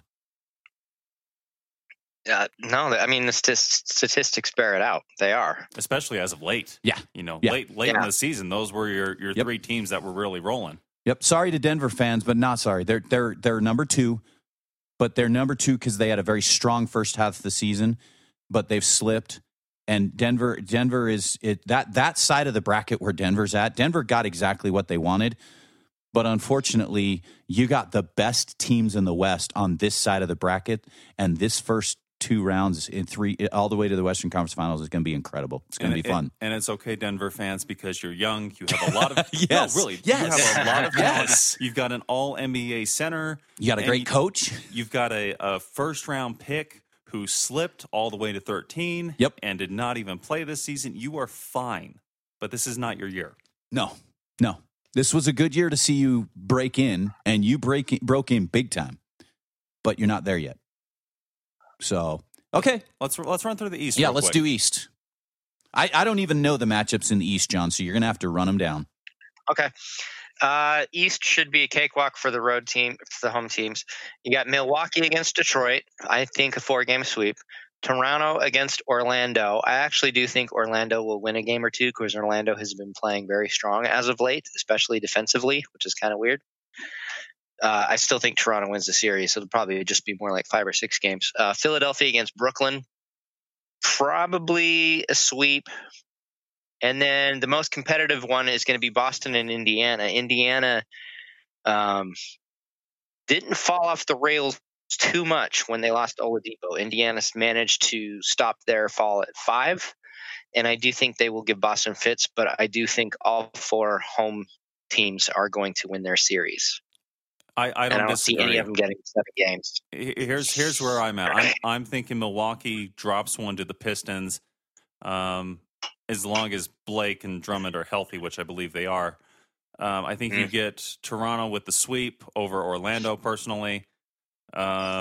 Uh, no, I mean the st- statistics bear it out. They are, Especially as of late. Yeah. You know, Yeah. late late in Yeah. the season, those were your, your Yep. three teams that were really rolling. Yep. Sorry to Denver fans, but not sorry. They're they're they're number two, but they're number two because they had a very strong first half of the season, but they've slipped. And Denver, Denver is it that that side of the bracket where Denver's at. Denver got exactly what they wanted, but unfortunately, you got the best teams in the West on this side of the bracket, and this first two rounds in three all the way to the Western Conference Finals is going to be incredible. It's going to And be it- fun. And it's okay, Denver fans, because you're young. You have a lot of Yes. no, really. Yes. You have a lot of talent. Yes. You've got an all N B A center. You got a and great you- coach. You've got a, a first round pick who slipped all the way to thirteen. Yep. And did not even play this season. You are fine, but this is not your year. No, no. This was a good year to see you break in, and you break broke in big time, but you're not there yet. So, okay. Let's let's run through the East. Yeah, real let's quick. do East. I, I don't even know the matchups in the East, John, so you're going to have to run them down. okay. Uh, East should be a cakewalk for the road team, for the home teams. You got Milwaukee against Detroit. I think a four-game sweep. Toronto against Orlando. I actually do think Orlando will win a game or two because Orlando has been playing very strong as of late, especially defensively, which is kind of weird. Uh, I still think Toronto wins the series, so it'll probably just be more like five or six games. Uh, Philadelphia against Brooklyn. Probably a sweep. And then the most competitive one is going to be Boston and Indiana. Indiana um, didn't fall off the rails too much when they lost Oladipo. Indiana's managed to stop their fall at five, and I do think they will give Boston fits, but I do think all four home teams are going to win their series. I, I And don't I don't disagree. see any of them getting seven games. H- Here's here's where I'm at. I'm I'm thinking Milwaukee drops one to the Pistons, um, as long as Blake and Drummond are healthy, which I believe they are. Um, I think you Mm. get Toronto with the sweep over Orlando. Personally, um,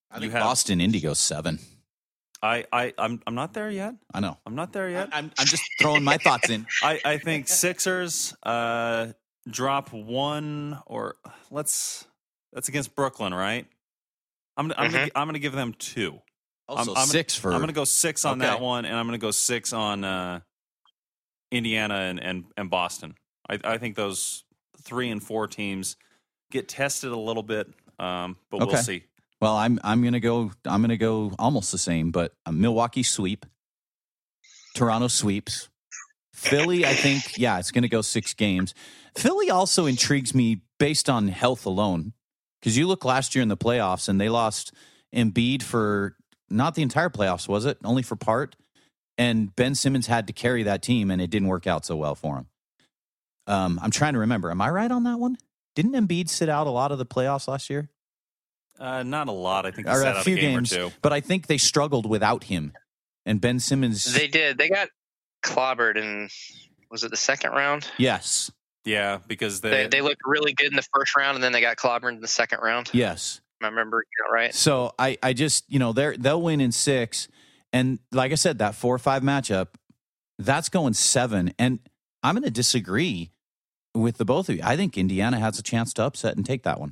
I You think have- Boston Indy goes seven. I, I, I'm, I'm not there yet. I know. I'm not there yet. I, I'm, I'm just throwing my thoughts in. I, I think Sixers uh, drop one, or let's. That's against Brooklyn, right? I'm, I'm, Mhm. gonna, I'm gonna give them two. Also, I'm- I'm- six for. I'm gonna go six on Okay. that one, and I'm gonna go six on uh, Indiana and, and, and Boston. I, I think those three and four teams get tested a little bit, um, but Okay. we'll see. Well, I'm I'm gonna go. I'm gonna go almost the same, but a Milwaukee sweep. Toronto sweeps. Philly, I think, yeah, it's gonna go six games. Philly also intrigues me based on health alone, because you look last year in the playoffs and they lost Embiid for not the entire playoffs, was it? Only for part. And Ben Simmons had to carry that team, and it didn't work out so well for him. Um, I'm trying to remember. Am I right on that one? Didn't Embiid sit out a lot of the playoffs last year? Uh, not a lot. I think he Or sat a out few a game games, or two. but I think they struggled without him. And Ben Simmons, They did. They got clobbered in, was it the second round? yes, Yeah, because they, They, they looked really good in the first round, and then they got clobbered in the second round. yes. I remember that right. So I, I just, you know, they're they'll win in six, and like I said, that four or five matchup, that's going seven. And I'm going to disagree with the both of you. I think Indiana has a chance to upset and take that one.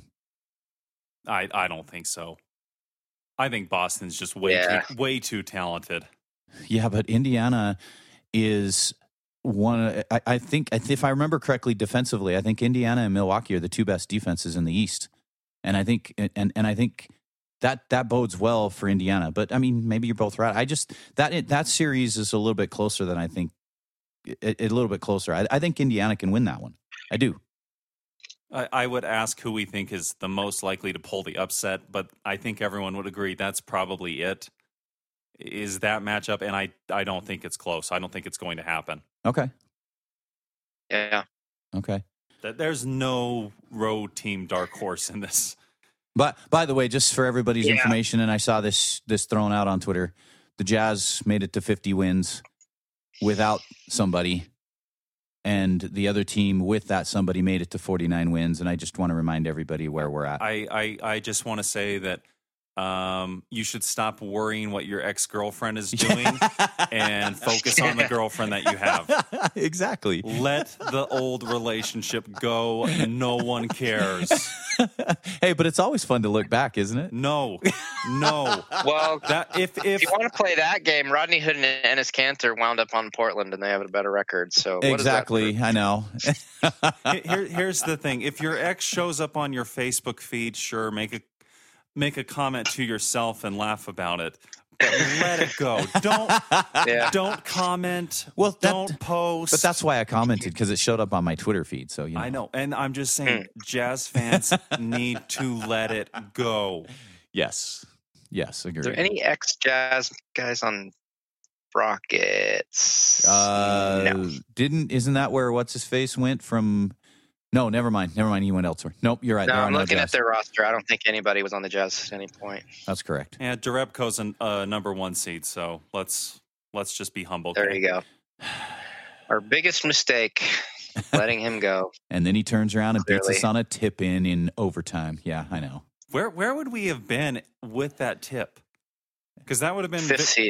I, I don't think so. I think Boston's just way Yeah. too, way too talented. Yeah, but Indiana is one. I, I think, if I remember correctly, defensively, I think Indiana and Milwaukee are the two best defenses in the East, and I think, and and I think that that bodes well for Indiana. But I mean, maybe you're both right. I just that that series is a little bit closer than I think. A, a little bit closer. I, I think Indiana can win that one. I do. I, I would ask who we think is the most likely to pull the upset, but I think everyone would agree that's probably it. Is that matchup? And I, I don't think it's close. I don't think it's going to happen. Okay. Yeah. Okay. That there's no road team dark horse in this. But by the way, just for everybody's Yeah. information, and I saw this this thrown out on Twitter, the Jazz made it to fifty wins without somebody, and the other team with that somebody made it to forty-nine wins. And I just want to remind everybody where we're at. I, I, I just want to say that um, you should stop worrying what your ex-girlfriend is doing and focus on the girlfriend that you have. Exactly. Let the old relationship go. No one cares. Hey, but it's always fun to look back, isn't it? No, no. Well, That if if if you want to play that game, Rodney Hood and Ennis Cantor wound up on Portland, and they have a better record. So what is that Exactly. for- I know. Here, here's the thing: if your ex shows up on your Facebook feed, sure, make a make a comment to yourself and laugh about it, but let it go. Don't Yeah. don't comment. Well, that- don't post. But that's why I commented, because it showed up on my Twitter feed. So you know. I know, and I'm just saying, Jazz fans need to let it go. Yes. Yes. Agree. Is there any ex-Jazz guys on Rockets? Uh, no. Didn't isn't that where what's his face went from? No, never mind. Never mind. He went elsewhere. Nope, you're right. No, there are I'm no looking Jazz. at their roster. I don't think anybody was on the Jazz at any point. That's correct. Yeah, Derebko's a uh, number one seed, so let's let's just be humble. There okay? you go. Our biggest mistake, letting him go. And then he turns around and beats Clearly. us on a tip in in overtime. Yeah, I know. Where where would we have been with that tip? Because that would have been Fifth seed.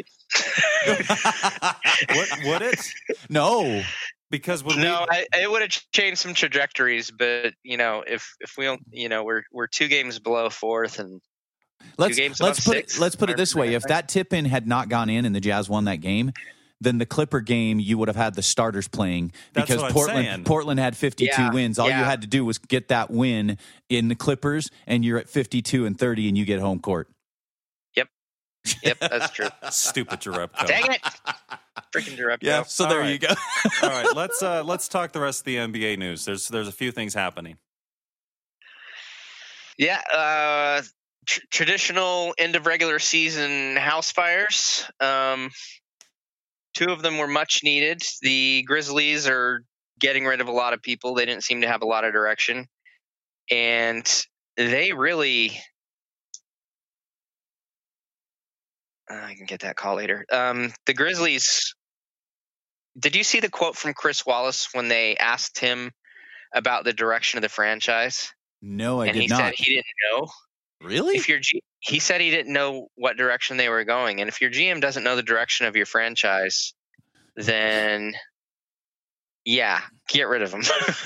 What would it? No. Because would No, we? I, it would have changed some trajectories, but you know, if if we don't, you know, we're we're two games below fourth, and Let's games let's above put six, it let's put it this way. If that tip in had not gone in and the Jazz won that game, then the Clipper game you would have had the starters playing That's because what I'm Portland saying. Portland had fifty-two Yeah, wins. All you yeah. had to do was get that win in the Clippers, and you're at fifty-two and thirty, and you get home court. yep, that's true. Stupid Jerebko. Dang it, freaking Jerebko. Yeah. So All there right. you go. All right, let's uh, let's talk the rest of the N B A news. There's there's a few things happening. Yeah, uh, tr- traditional end of regular season house fires. Um, two of them were much needed. The Grizzlies are getting rid of a lot of people. They didn't seem to have a lot of direction, and they really. I can get that call later. Um, the Grizzlies. Did you see the quote from Chris Wallace when they asked him about the direction of the franchise? No, I and did he not. said he didn't know. Really? If you're G- he said he didn't know what direction they were going. And if your G M doesn't know the direction of your franchise, then yeah, get rid of him.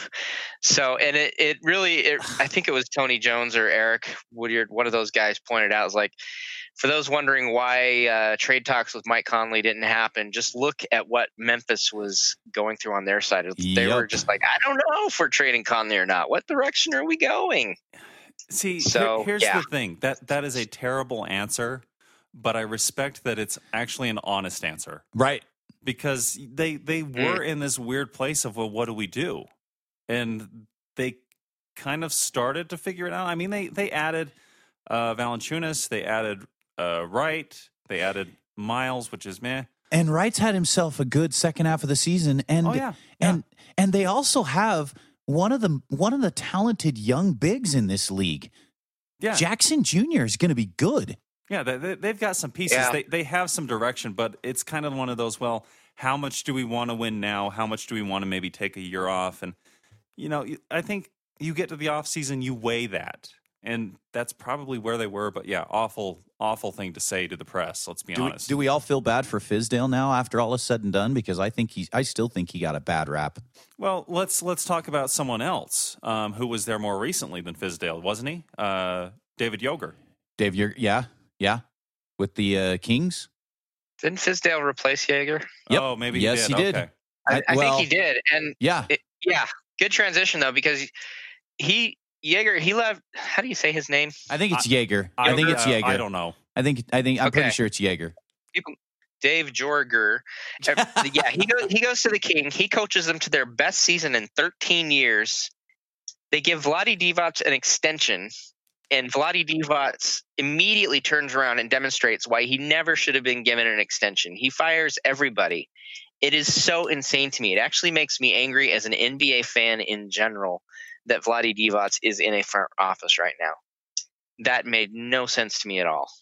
So, and it, it really, it, I think it was Tony Jones or Eric Woodyard, one of those guys pointed out, was like, for those wondering why uh, trade talks with Mike Conley didn't happen, just look at what Memphis was going through on their side. They Yep. were just like, I don't know if we're trading Conley or not. What direction are we going? See, So, here- here's yeah. the thing. That that is a terrible answer, but I respect that it's actually an honest answer. Right. Because they they were in this weird place of, well, what do we do? And they kind of started to figure it out. I mean, they they added uh, Valanciunas, they added uh, Wright, they added Miles, which is meh. And Wright's had himself a good second half of the season, and Oh, yeah. Yeah. and and they also have one of the one of the talented young bigs in this league. Yeah, Jackson Junior is going to be good. yeah, they, they, they've got some pieces. Yeah. They they have some direction, but it's kind of one of those. Well, how much do we want to win now? How much do we want to maybe take a year off? And you know, I think you get to the off season, you weigh that, and that's probably where they were. But yeah, awful, awful thing to say to the press. Let's be Do we, honest. do we all feel bad for Fizdale now after all is said and done? Because I think he's, I still think he got a bad rap. Well, let's let's talk about someone else um, who was there more recently than Fizdale, wasn't he? Uh, David Yoger. Dave, you're, yeah, yeah, with the uh, Kings. Didn't Fizdale replace Yeager? Yep. Oh, maybe Yes, he he did. did. Okay. I, I- I well- think he did. And Yeah, it, yeah, good transition though, because he Yeager he left. How do you say his name? I think it's Jaeger. I, think uh, it's Jaeger. I don't know. I think I think I'm Okay. pretty sure it's Jaeger. People, Dave Jorger. Uh, yeah, he goes. He goes to the King. He coaches them to their best season in thirteen years. They give Vlade Divac an extension, and Vlade Divac immediately turns around and demonstrates why he never should have been given an extension. He fires everybody. It is so insane to me. It actually makes me angry as an N B A fan in general that Vlade Divac is in a front office right now. That made no sense to me at all.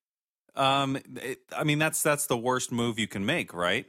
Um, it, I mean, that's that's the worst move you can make, right?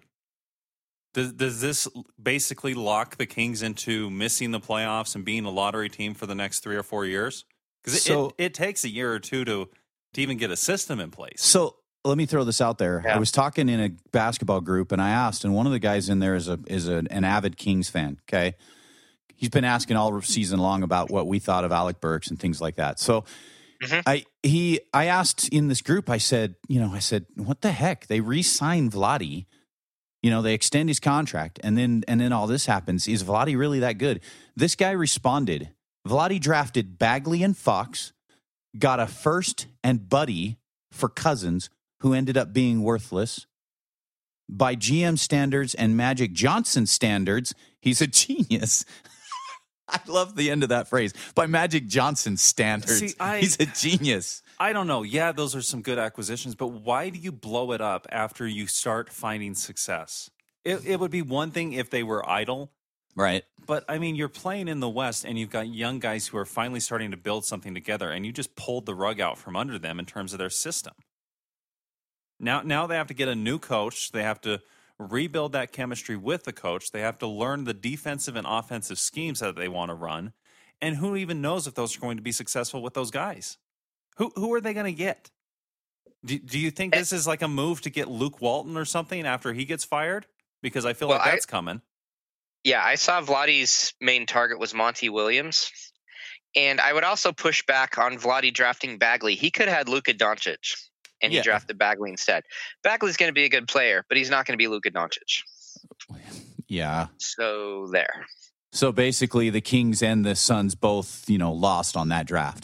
Does does this basically lock the Kings into missing the playoffs and being a lottery team for the next three or four years? Because it, So- it, it takes a year or two to to even get a system in place. So let me throw this out there. Yeah. I was talking in a basketball group, and I asked, and one of the guys in there is a is a, an avid Kings fan. Okay, he's been asking all season long about what we thought of Alec Burks and things like that. So Mhm. I he I asked in this group. I said, you know, I said, what the heck? They re-signed Vlade. You know, they extend his contract, and then and then all this happens. Is Vlade really that good? This guy responded. Vlade drafted Bagley and Fox, got a first and Buddy for Cousins, who ended up being worthless. By G M standards and Magic Johnson standards, he's a genius. I love the end of that phrase. By Magic Johnson standards, See, I- he's a genius. I don't know. Yeah, those are some good acquisitions, but why do you blow it up after you start finding success? It, it would be one thing if they were idle, Right. but I mean, you're playing in the West and you've got young guys who are finally starting to build something together, and you just pulled the rug out from under them in terms of their system. Now, now they have to get a new coach. They have to rebuild that chemistry with the coach. They have to learn the defensive and offensive schemes that they want to run. And who even knows if those are going to be successful with those guys? Who who are they going to get? Do, do you think this is like a move to get Luke Walton or something after he gets fired? Because I feel Well, like I- that's coming. Yeah, I saw Vlade's main target was Monty Williams. And I would also push back on Vlade drafting Bagley. He could have had Luka Doncic, and Yeah. he drafted Bagley instead. Bagley's going to be a good player, but he's not going to be Luka Doncic. Yeah. So there. So basically, the Kings and the Suns both, you know, lost on that draft.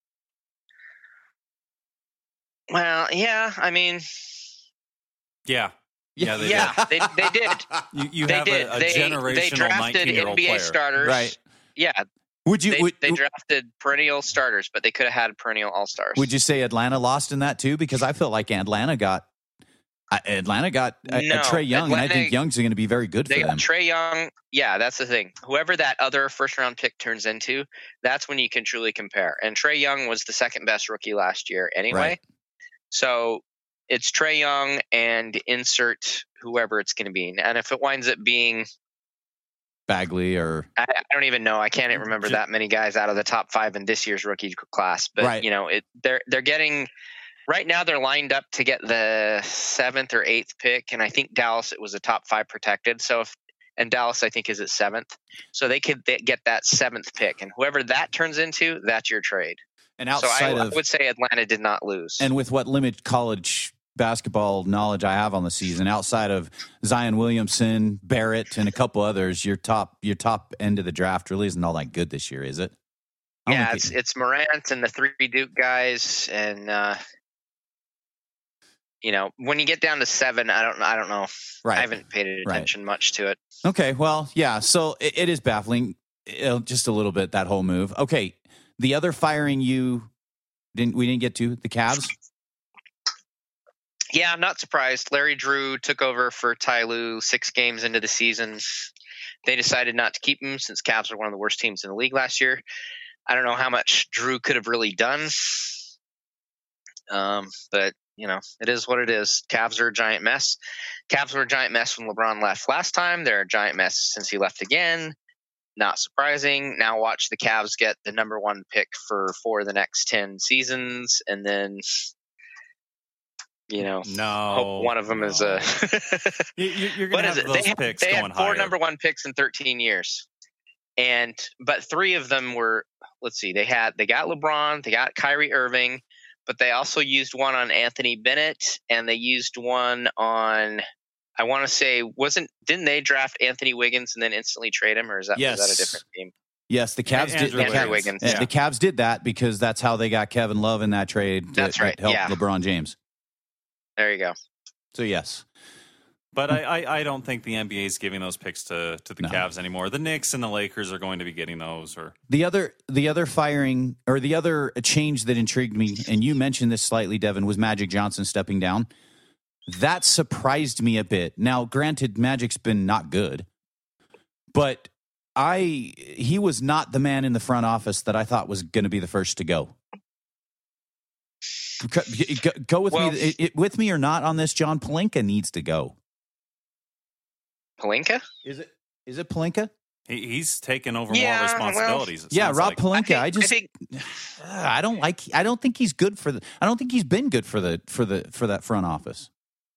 Well, yeah, I mean, Yeah. Yeah, they yeah, they, they did. You, you they have did. a, a they, generational they drafted nineteen-year-old N B A player. starters. Right. Yeah, Would you they, would, they drafted perennial starters, but they could have had perennial all stars. would you say Atlanta lost in that too? Because I feel like Atlanta got uh, Atlanta got uh, No, Trey Young, and I Atlanta- think Young's going to be very good They for got them. Trey Young. Yeah, that's the thing. Whoever that other first round pick turns into, that's when you can truly compare. And Trey Young was the second best rookie last year anyway. Right. So it's Trey Young and insert whoever it's going to be. And if it winds up being Bagley or I, I don't even know. I can't even remember that many guys out of the top five in this year's rookie class. But right. you know, it they're they're getting right now. They're lined up to get the seventh or eighth pick, and I think Dallas it was a top five protected. So if and Dallas I think is at seventh, so they could they get that seventh pick, and whoever that turns into, that's your trade. And outside so I, of, I would say Atlanta did not lose. And with what limited college basketball knowledge I have on the season, outside of Zion Williamson, Barrett, and a couple others, your top your top end of the draft really isn't all that good this year, is it? Yeah, it's it, it's Morant and the three Duke guys, and uh, you know when you get down to seven, I don't I don't know. Right. I haven't paid attention right. much to it. Okay, well, yeah, so it, it is baffling, it, just a little bit that whole move. Okay, the other firing you didn't we didn't get to the Cavs. Yeah, I'm not surprised. Larry Drew took over for Ty Lue six games into the season. They decided not to keep him since Cavs were one of the worst teams in the league last year. I don't know how much Drew could have really done. Um, but, you know, it is what it is. Cavs are a giant mess. Cavs were a giant mess when LeBron left last time. They're a giant mess since he left again. Not surprising. Now watch the Cavs get the number one pick for four of the next ten seasons, and then... You know, no, hope one of them no. is a. you, you're going to have those they picks had, they going had four higher. number one picks in thirteen years, and but three of them were. Let's see, they had they got LeBron, they got Kyrie Irving, but they also used one on Anthony Bennett, and they used one on. I want to say wasn't didn't they draft Anthony Wiggins and then instantly trade him, or is that yes. was that a different team? Yes, the Cavs Andrew did. The Andrew Cavs, Wiggins. yeah. Yeah. The Cavs did that because that's how they got Kevin Love in that trade. That's that, right. That helped yeah. LeBron James. There you go. So yes, but I, I, I don't think the N B A is giving those picks to, to the no. Cavs anymore. The Knicks and the Lakers are going to be getting those. Or the other the other firing or the other change that intrigued me, and you mentioned this slightly, Devin, was Magic Johnson stepping down. That surprised me a bit. Now, granted, Magic's been not good, but I he was not the man in the front office that I thought was going to be the first to go. Go, go with well, me, it, it, with me or not on this. John Pelinka needs to go. Pelinka? Is it? Is it Pelinka? he, he's taken over yeah, more responsibilities. Well, yeah, Rob like. Pelinka. I, I, just, I, think, I don't like. I don't think he's good for the. I don't think he's been good for the for the for that front office.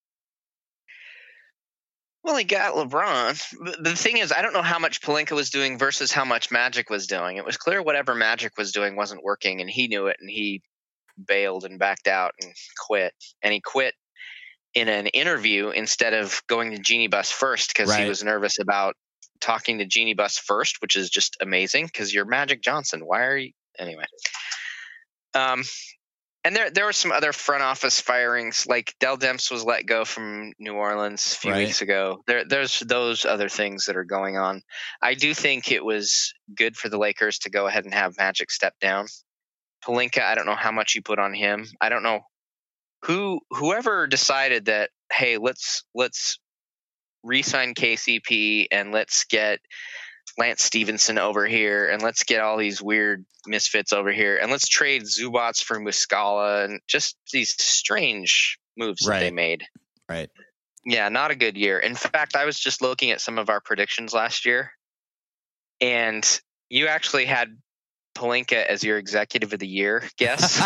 Well, he got LeBron. The thing is, I don't know how much Pelinka was doing versus how much Magic was doing. It was clear whatever Magic was doing wasn't working, and he knew it, and he bailed and backed out and quit. And he quit in an interview instead of going to Jeannie Buss first because right. he was nervous about talking to Jeannie Buss first, which is just amazing because you're Magic Johnson. Why are you anyway? Um, and there there were some other front office firings, like Dell Demps was let go from New Orleans a few right. weeks ago. There there's those other things that are going on. I do think it was good for the Lakers to go ahead and have Magic step down. Pelinka, I don't know how much you put on him. I don't know who whoever decided that, hey, let's let's re-sign K C P and let's get Lance Stevenson over here and let's get all these weird misfits over here and let's trade Zubats for Muscala and just these strange moves right. that they made. Right. Yeah, not a good year. In fact, I was just looking at some of our predictions last year, and you actually had Pelinka as your executive of the year guess.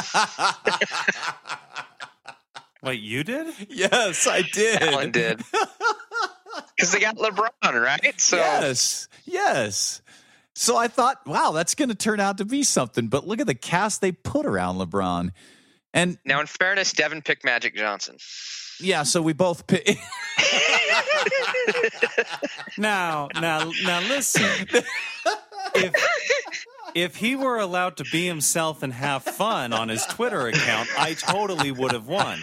Wait, you did? Yes, I did. Alan did. Because they got LeBron, right? So yes, yes. So I thought, wow, that's going to turn out to be something. But look at the cast they put around LeBron. And now, in fairness, Devin picked Magic Johnson. Yeah, so we both picked. now, now, now, listen. If if he were allowed to be himself and have fun on his Twitter account, I totally would have won.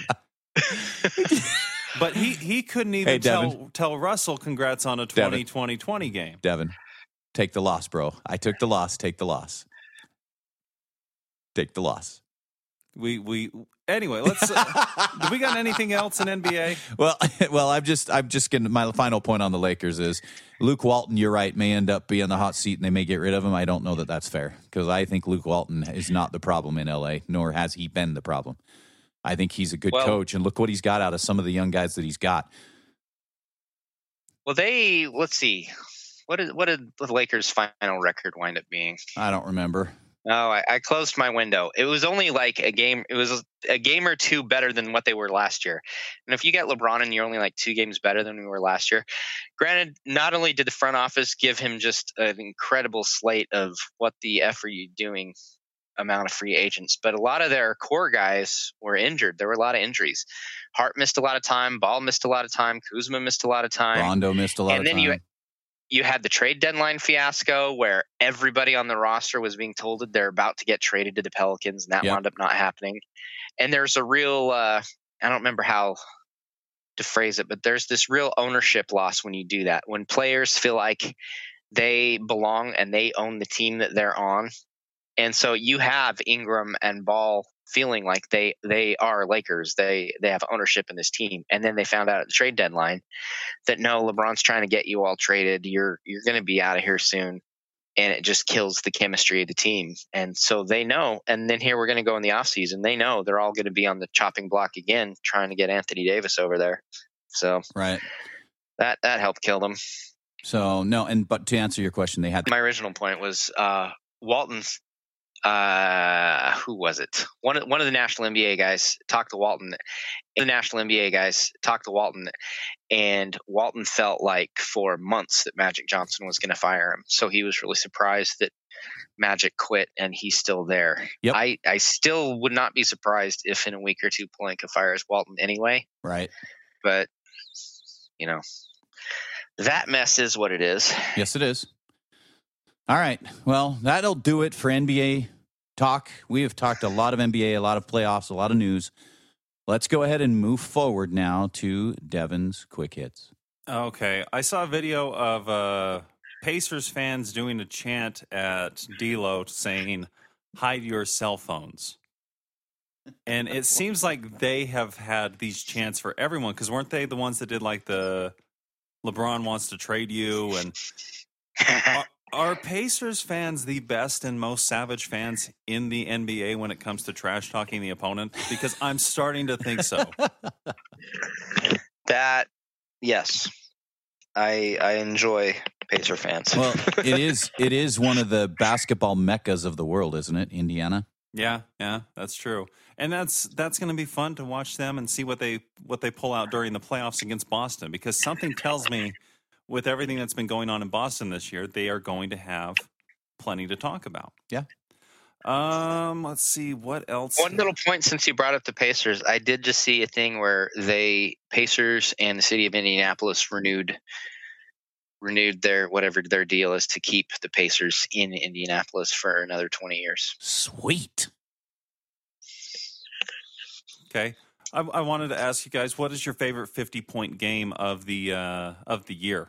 But he, he couldn't even hey, tell tell Russell congrats on a twenty twenty twenty game. Devin, take the loss, bro. I took the loss. Take the loss. Take the loss. We we anyway. Let's. Uh, do we got anything else in N B A? Well, well, I'm just I'm just gonna. My final point on the Lakers is Luke Walton. You're right. May end up being the hot seat, and they may get rid of him. I don't know that that's fair because I think Luke Walton is not the problem in L A, nor has he been the problem. I think he's a good well, coach, and look what he's got out of some of the young guys that he's got. Well, they let's see. what did what did the Lakers' final record wind up being? I don't remember. Oh, I, I closed my window. It was only like a game. It was a game or two better than what they were last year. And if you get LeBron and you're only like two games better than we were last year, granted, not only did the front office give him just an incredible slate of what the F are you doing amount of free agents, but a lot of their core guys were injured. There were a lot of injuries. Hart missed a lot of time. Ball missed a lot of time. Kuzma missed a lot of time. Rondo missed a lot and of then time. You, you had the trade deadline fiasco where everybody on the roster was being told that they're about to get traded to the Pelicans, and that Yep. wound up not happening. And there's a real, uh, I don't remember how to phrase it, but there's this real ownership loss when you do that. When players feel like they belong and they own the team that they're on. And so you have Ingram and Ball feeling like they they are Lakers. They they have ownership in this team. And then they found out at the trade deadline that no, LeBron's trying to get you all traded. You're you're going to be out of here soon. And it just kills the chemistry of the team. And so they know. And then here we're going to go in the offseason. They know they're all going to be on the chopping block again, trying to get Anthony Davis over there. So Right. that that helped kill them. So no, and but to answer your question, they had My original point was uh, Walton's. Uh, who was it? One of one of the national N B A guys talked to Walton. The national N B A guys talked to Walton, and Walton felt like for months that Magic Johnson was going to fire him. So he was really surprised that Magic quit and he's still there. Yep. I, I still would not be surprised if in a week or two Pelinka fires Walton anyway. right. But you know, that mess is what it is. Yes, it is. All right. Well, that'll do it for N B A talk. We have talked a lot of N B A, a lot of playoffs, a lot of news. Let's go ahead and move forward now to Devin's quick hits. Okay. I saw a video of uh, Pacers fans doing a chant at D-Lo saying, hide your cell phones. And it seems like they have had these chants for everyone, because weren't they the ones that did like the LeBron wants to trade you? And are, are Pacers fans the best and most savage fans in the N B A when it comes to trash talking the opponent? Because I'm starting to think so. That, yes, I I enjoy Pacer fans. Well, it is it is one of the basketball meccas of the world, isn't it, Indiana? Yeah, yeah, that's true. And that's that's going to be fun to watch them and see what they what they pull out during the playoffs against Boston, because something tells me with everything that's been going on in Boston this year, they are going to have plenty to talk about. Yeah. Um, let's see what else. One little point since you brought up the Pacers, I did just see a thing where they Pacers and the city of Indianapolis renewed renewed their whatever their deal is to keep the Pacers in Indianapolis for another twenty years. Sweet. Okay. I, I wanted to ask you guys, what is your favorite fifty-point game of the uh, of the year?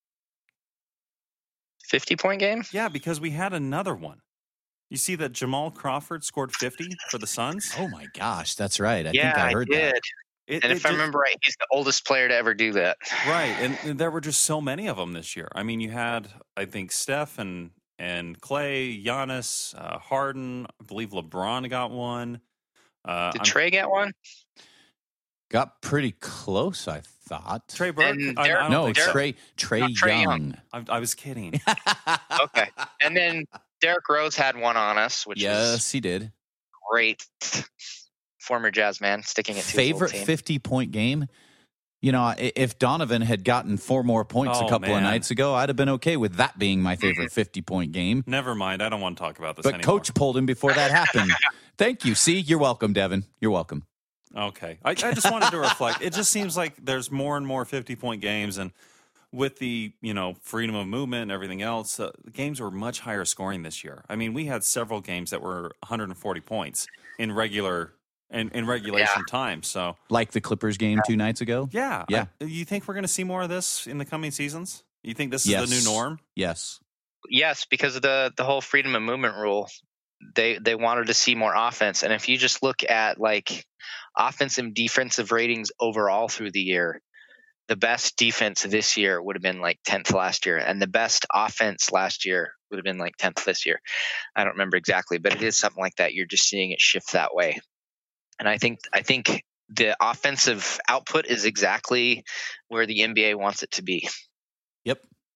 fifty-point game? Yeah, because we had another one. You see that Jamal Crawford scored fifty for the Suns? Oh my gosh, that's right. I yeah, think I heard I did. that. It, and it if I just- remember right, he's the oldest player to ever do that. Right, and, and there were just so many of them this year. I mean, you had, I think, Steph and and Clay, Giannis, uh, Harden. I believe LeBron got one. Uh, Did I'm- Trey get one? Got pretty close, I thought. Trey Burke? And I, I Derek- don't no, think so. Trey Trey Not Trae Young. I, I was kidding. Okay. And then Derrick Rose had one on us, which was Yes, he did. great. Former Jazz man sticking it to Favorite his old team. fifty-point game? You know, i- if Donovan had gotten four more points Oh, a couple of man. nights ago, I'd have been okay with that being my favorite fifty-point game. Never mind. I don't want to talk about this But anymore. Coach pulled him before that happened. Thank you. See, you're welcome, Devin. You're welcome. Okay. I, I just wanted to reflect. It just seems like there's more and more fifty-point games, and with the, you know, freedom of movement and everything else, uh, the games were much higher scoring this year. I mean, we had several games that were one hundred forty points in regular in, in regulation Yeah. time. So, Like the Clippers game two nights ago? yeah. Yeah. I- you think we're going to see more of this in the coming seasons? You think this is Yes. the new norm? Yes. Yes, because of the the whole freedom of movement rule. They they wanted to see more offense. And if you just look at like offensive and defensive ratings overall through the year, the best defense this year would have been like tenth last year, and the best offense last year would have been like tenth this year. I don't remember exactly, but it is something like that. You're just seeing it shift that way. And I think I think the offensive output is exactly where the N B A wants it to be. Yep.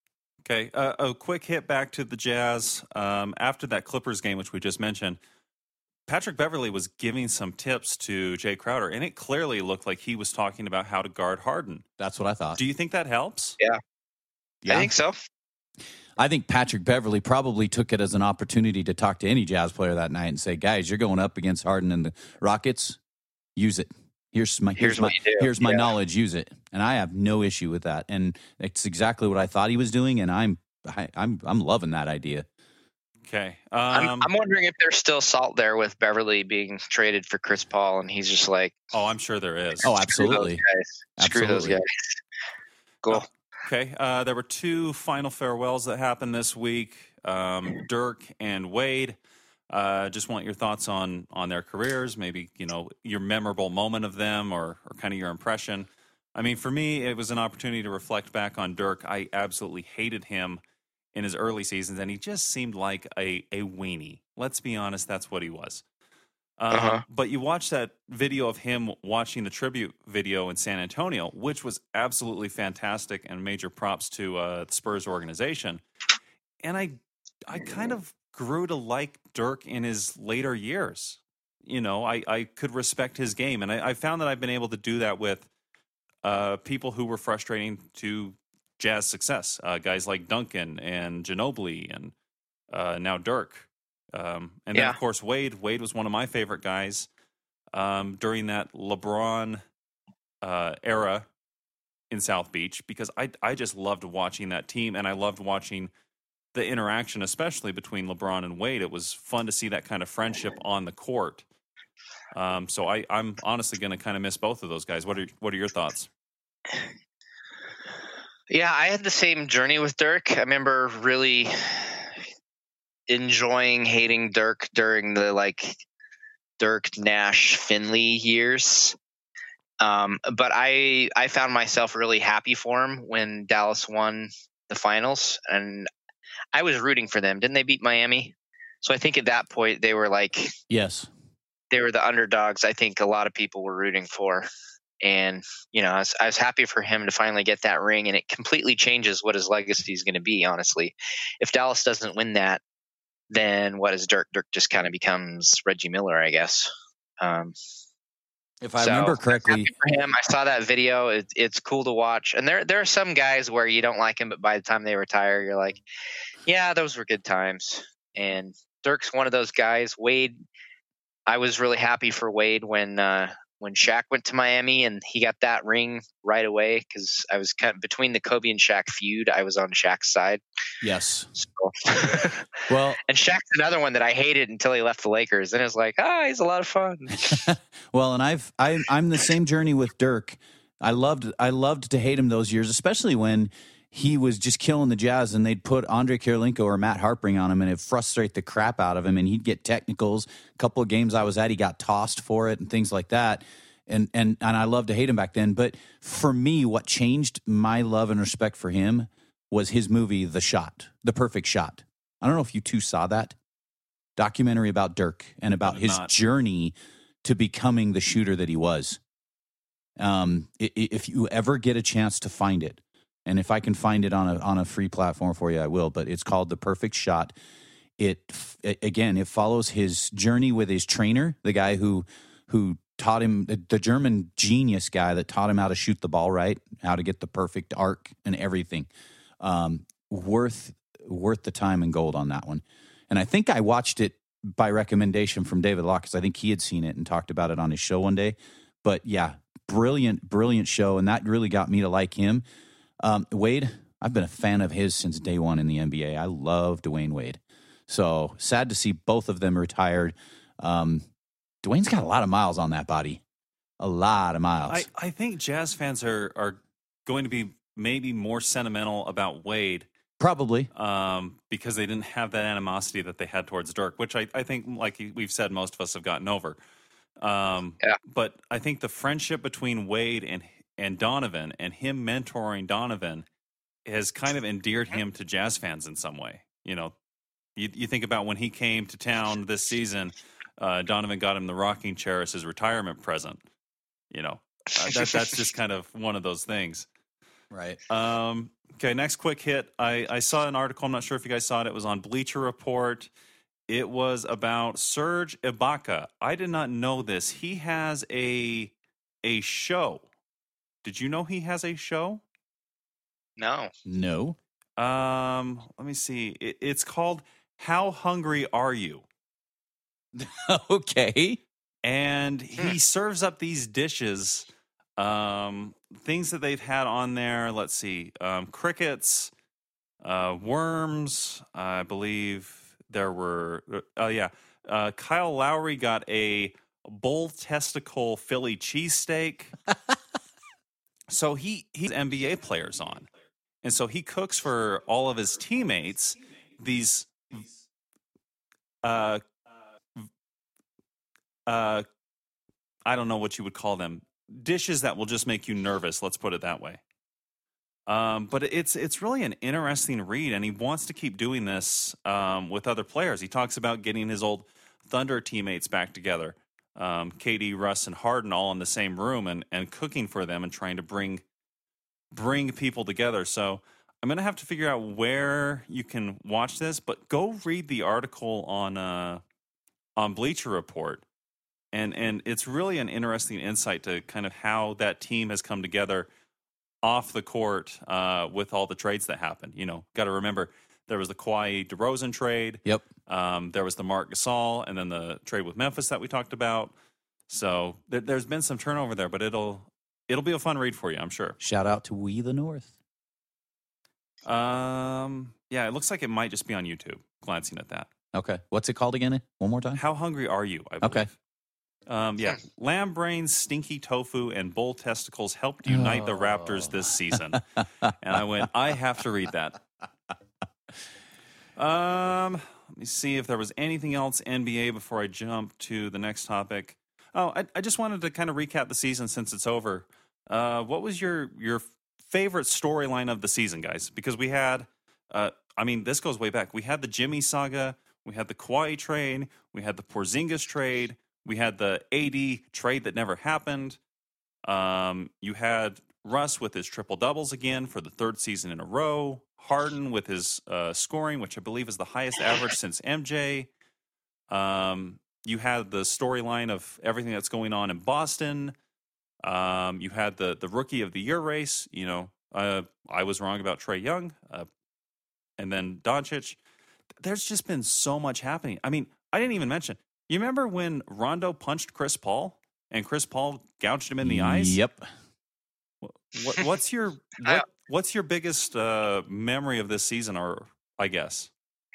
Okay, uh, a quick hit back to the Jazz. Um, after that Clippers game, which we just mentioned, Patrick Beverley was giving some tips to Jay Crowder, and it clearly looked like he was talking about how to guard Harden. That's what I thought. Do you think that helps? Yeah, Yeah. I think so. I think Patrick Beverley probably took it as an opportunity to talk to any Jazz player that night and say, guys, you're going up against Harden and the Rockets. Use it. Here's my here's, Here's my what you do. here's my Yeah. knowledge. Use it, and I have no issue with that. And it's exactly what I thought he was doing, and I'm I, I'm I'm loving that idea. Okay. I'm, Um, I'm wondering if there's still salt there with Beverly being traded for Chris Paul, and he's just like, oh, I'm sure there is. Oh, screw those absolutely. guys. Screw those Absolutely. guys. Cool. Okay. Uh, there were two final farewells that happened this week. Um, Dirk and Wade. Uh, just want your thoughts on on their careers. Maybe you know your memorable moment of them, or or kind of your impression. I mean, for me, it was an opportunity to reflect back on Dirk. I absolutely hated him in his early seasons, and he just seemed like a a weenie. Let's be honest, that's what he was. Um, Uh-huh. But you watch that video of him watching the tribute video in San Antonio, which was absolutely fantastic, and major props to uh, the Spurs organization. And I, I kind of grew to like Dirk in his later years. You know, I, I could respect his game, and I, I found that I've been able to do that with uh, people who were frustrating to Jazz success, uh, guys like Duncan and Ginobili, and uh, now Dirk. Um, and then, Yeah. of course, Wade. Wade was one of my favorite guys um, during that LeBron uh, era in South Beach, because I I just loved watching that team, and I loved watching the interaction, especially between LeBron and Wade. It was fun to see that kind of friendship on the court. Um, so I, I'm honestly going to kind of miss both of those guys. What are What are your thoughts? Yeah, I had the same journey with Dirk. I remember really enjoying hating Dirk during the like Dirk, Nash, Finley years. Um, but I I found myself really happy for him when Dallas won the finals, and I was rooting for them. Didn't they beat Miami? So I think at that point they were like Yes. they were the underdogs. I think a lot of people were rooting for. And, you know, I was, I was happy for him to finally get that ring, and it completely changes what his legacy is going to be, honestly. If Dallas doesn't win that, then what is Dirk? Dirk just kind of becomes Reggie Miller, I guess. Um, If I so, remember correctly, happy for him. I saw that video. It, it's cool to watch. And there, there are some guys where you don't like him, but by the time they retire, you're like, yeah, those were good times. And Dirk's one of those guys. Wade, I was really happy for Wade when uh, when Shaq went to Miami and he got that ring right away, because I was kind of between the Kobe and Shaq feud. I was on Shaq's side. yes. So. Well, And Shaq's another one that I hated until he left the Lakers. And it was like, ah, he's a lot of fun. well, and I've I, I'm the same journey with Dirk. I loved I loved to hate him those years, especially when he was just killing the Jazz, and they'd put Andre Kirilenko or Matt Harpring on him, and it'd frustrate the crap out of him, and he'd get technicals. A couple of games I was at, he got tossed for it and things like that. And and and I loved to hate him back then. But for me, what changed my love and respect for him was his movie, The Shot, The Perfect Shot. I don't know if you two saw that documentary about Dirk and about his Not. journey to becoming the shooter that he was. Um, i- i- if you ever get a chance to find it, and if I can find it on a on a free platform for you, I will. But it's called The Perfect Shot. It, it again, it follows his journey with his trainer, the guy who who taught him, the, the German genius guy that taught him how to shoot the ball right, how to get the perfect arc and everything. Um, worth worth the time and gold on that one. And I think I watched it by recommendation from David Locke, because I think he had seen it and talked about it on his show one day. But yeah, brilliant, brilliant show, and that really got me to like him. Um, Wade, I've been a fan of his since day one in the N B A. I love Dwayne Wade. So sad to see both of them retired. Um, Dwayne's got a lot of miles on that body. A lot of miles. I, I think Jazz fans are are going to be maybe more sentimental about Wade, Probably. um, because they didn't have that animosity that they had towards Dirk, which I, I think, like we've said, most of us have gotten over. Um, Yeah. But I think the friendship between Wade and and Donovan, and him mentoring Donovan, has kind of endeared him to Jazz fans in some way. You know, you, you think about when he came to town this season, uh, Donovan got him the rocking chair as his retirement present. You know, uh, that, that's just kind of one of those things. Right. Um, Okay, next quick hit. I, I saw an article. I'm not sure if you guys saw it. It was on Bleacher Report. It was about Serge Ibaka. I did not know this. He has a a show. Did you know he has a show? No. No. Um, let me see. It, it's called How Hungry Are You? Okay. And he serves up these dishes, um, things that they've had on there. Let's see, um, crickets, uh, worms. I believe there were. Oh yeah, uh, Kyle Lowry got a bull testicle Philly cheesesteak. So he he's N B A players on, and so he cooks for all of his teammates these. Uh, Uh, I don't know what you would call them. Dishes that will just make you nervous. Let's put it that way. Um, but it's it's really an interesting read, and he wants to keep doing this um, with other players. He talks about getting his old Thunder teammates back together, um, K D, Russ, and Harden, all in the same room, and and cooking for them and trying to bring bring people together. So I'm gonna have to figure out where you can watch this, but go read the article on uh, on Bleacher Report. And and it's really an interesting insight to kind of how that team has come together off the court uh, with all the trades that happened. You know, got to remember there was the Kawhi DeRozan trade. Yep. Um, there was the Marc Gasol, and then the trade with Memphis that we talked about. So there, there's been some turnover there, but it'll it'll be a fun read for you, I'm sure. Shout out to We the North. Um, yeah, it looks like it might just be on YouTube. Glancing at that. Okay. What's it called again? One more time. How hungry are you? I believe. Okay. Um, yeah, lamb brains, stinky tofu, and bull testicles helped unite the Raptors this season. And I went, I have to read that. Um, let me see if there was anything else N B A before I jump to the next topic. Oh, I, I just wanted to kind of recap the season since it's over. Uh, what was your your favorite storyline of the season, guys? Because we had, uh, I mean, this goes way back. We had the Jimmy saga, we had the Kawhi trade, we had the Porzingis trade. We had the A D trade that never happened. Um, you had Russ with his triple doubles again for the third season in a row. Harden with his uh, scoring, which I believe is the highest average since M J. Um, you had the storyline of everything that's going on in Boston. Um, you had the the rookie of the year race. You know, uh, I was wrong about Trae Young, uh, and then Doncic. There's just been so much happening. I mean, I didn't even mention. You remember when Rondo punched Chris Paul and Chris Paul gouged him in the eyes? Yep. What, what's your what, what's your biggest uh, memory of this season, or I guess?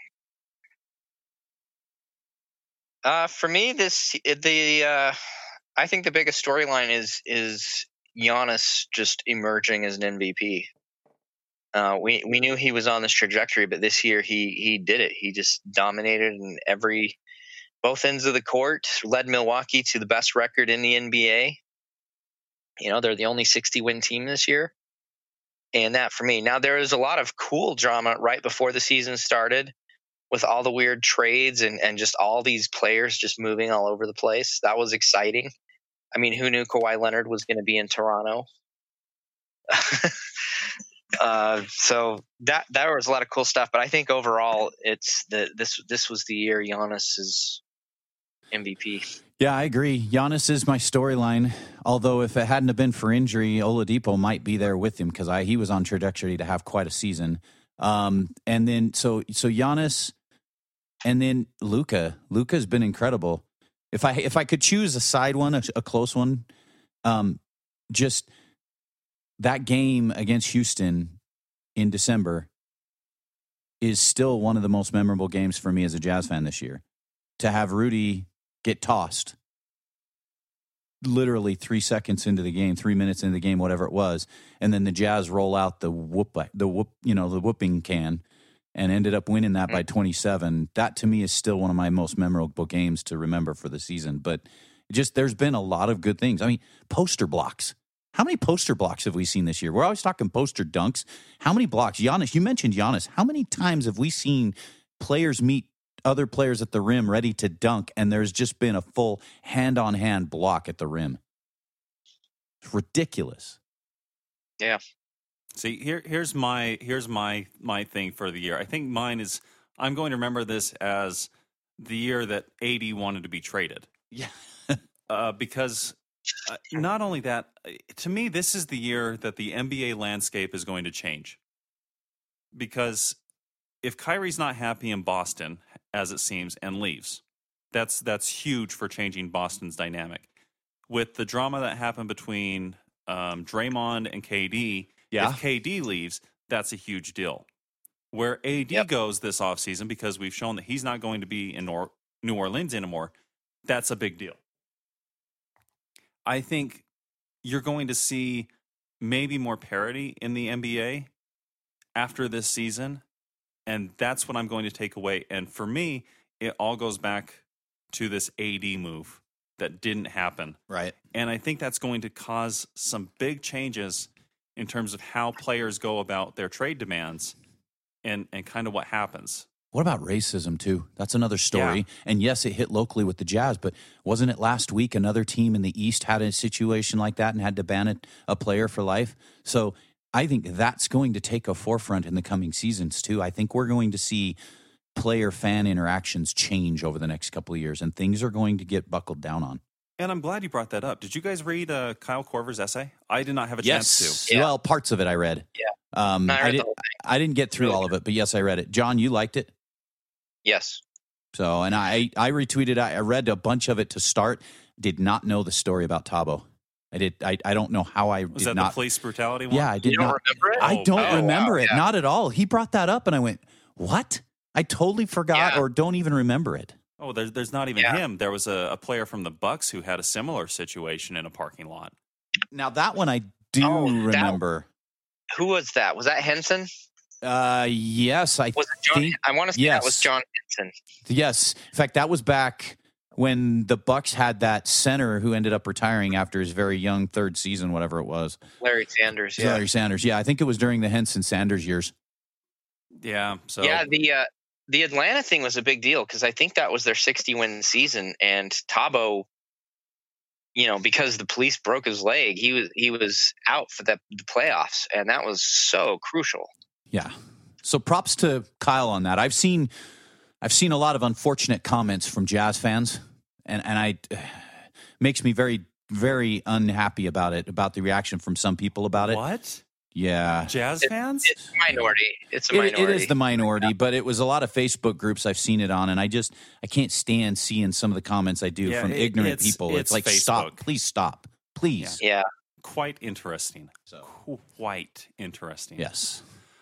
Uh, for me, this the uh, I think the biggest storyline is is Giannis just emerging as an M V P. Uh, we we knew he was on this trajectory, but this year he he did it. He just dominated in every. Both ends of the court, led Milwaukee to the best record in the N B A. You know, they're the only sixty-win team this year. And that for me. Now, there was a lot of cool drama right before the season started with all the weird trades and, and just all these players just moving all over the place. That was exciting. I mean, who knew Kawhi Leonard was going to be in Toronto? uh, so that that was a lot of cool stuff. But I think overall, it's the this this was the year Giannis is M V P. Yeah, I agree. Giannis is my storyline. Although if it hadn't have been for injury, Oladipo might be there with him because I he was on trajectory to have quite a season. Um, and then so so Giannis, and then Luka. Luka's been incredible. If I if I could choose a side one, a, a close one, um, just that game against Houston in December is still one of the most memorable games for me as a Jazz fan this year. To have Rudy get tossed literally three seconds into the game, three minutes into the game, whatever it was, and then the Jazz roll out the whoop, the whoop, you know, the whooping can, and ended up winning that by twenty-seven. That to me is still one of my most memorable games to remember for the season. But just there's been a lot of good things. I mean, poster blocks. How many poster blocks have we seen this year? We're always talking poster dunks. How many blocks? Giannis, you mentioned Giannis. How many times have we seen players meet other players at the rim ready to dunk, and there's just been a full hand-on-hand block at the rim? It's ridiculous. Yeah. See, here, here's my here's my my thing for the year. I think mine is I'm going to remember this as the year that A D wanted to be traded. Yeah. uh, because uh, not only that, to me, this is the year that the N B A landscape is going to change. Because if Kyrie's not happy in Boston, as it seems, and leaves, that's that's huge for changing Boston's dynamic. With the drama that happened between um, Draymond and K D, Yeah. if K D leaves, that's a huge deal. Where A D Yep. goes this offseason, because we've shown that he's not going to be in Nor- New Orleans anymore, that's a big deal. I think you're going to see maybe more parity in the N B A after this season, and that's what I'm going to take away. And for me, it all goes back to this A D move that didn't happen. Right. And I think that's going to cause some big changes in terms of how players go about their trade demands and, and kind of what happens. What about racism, too? That's another story. Yeah. And yes, it hit locally with the Jazz, but wasn't it last week another team in the East had a situation like that and had to ban a, a player for life? So I think that's going to take a forefront in the coming seasons, too. I think we're going to see player-fan interactions change over the next couple of years, and things are going to get buckled down on. And I'm glad you brought that up. Did you guys read uh, Kyle Korver's essay? I did not have a Yes. chance to. Yeah. Well, parts of it I read. Yeah. Um, No, I I, read did, the whole thing. I didn't get through Really all of it, but yes, I read it. John, you liked it? Yes. So, and I, I retweeted, I, I read a bunch of it to start, did not know the story about Tabo. I did, I, I don't know how I Was did that not. the police brutality one? Yeah, I did You don't not. remember it? I Oh, don't oh, remember wow, it, yeah. not at all. He brought that up and I went, what? I totally forgot Yeah. or don't even remember it. Oh, there's there's not even Yeah. him. There was a, a player from the Bucks who had a similar situation in a parking lot. Now, that one I do Oh, that- remember. Who was that? Was that Henson? Uh, yes, I Was it John? think, I want to say that was yes. John Henson. yes. In fact, that was back when the Bucks had that center who ended up retiring after his very young third season, whatever it was. Larry Sanders. Yeah. Larry Sanders. Yeah, I think it was during the Henson Sanders years. Yeah. So Yeah. The uh, the Atlanta thing was a big deal because I think that was their sixty win season, and Tabo, you know, because the police broke his leg, he was he was out for the, the playoffs, and that was so crucial. Yeah. So props to Kyle on that. I've seen I've seen a lot of unfortunate comments from Jazz fans, and and I makes me very very unhappy about it, about the reaction from some people about it. what? Yeah. Jazz It- fans? It's a minority. It's a It, minority. it is the minority, but it was a lot of Facebook groups I've seen it on, and I just I can't stand seeing some of the comments I do Yeah, from it- ignorant it's- people. It's, it's like Facebook. stop, please stop, please. Yeah. Quite interesting. So Quite interesting. yes,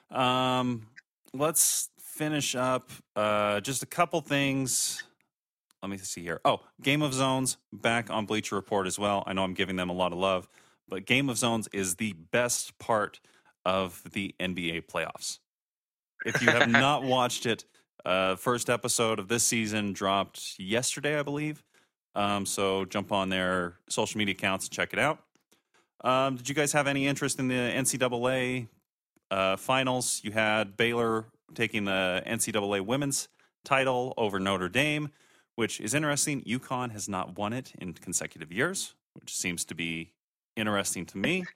Um, let's finish up. Uh, just a couple things. Let me see here. Oh, Game of Zones back on Bleacher Report as well. I know I'm giving them a lot of love, but Game of Zones is the best part of the N B A playoffs. If you have not watched it, uh, first episode of this season dropped yesterday, I believe. Um, so jump on their social media accounts and check it out. Um, did you guys have any interest in the N C double A uh, finals? You had Baylor taking the N C double A women's title over Notre Dame, which is interesting. UConn has not won it in consecutive years, which seems to be interesting to me.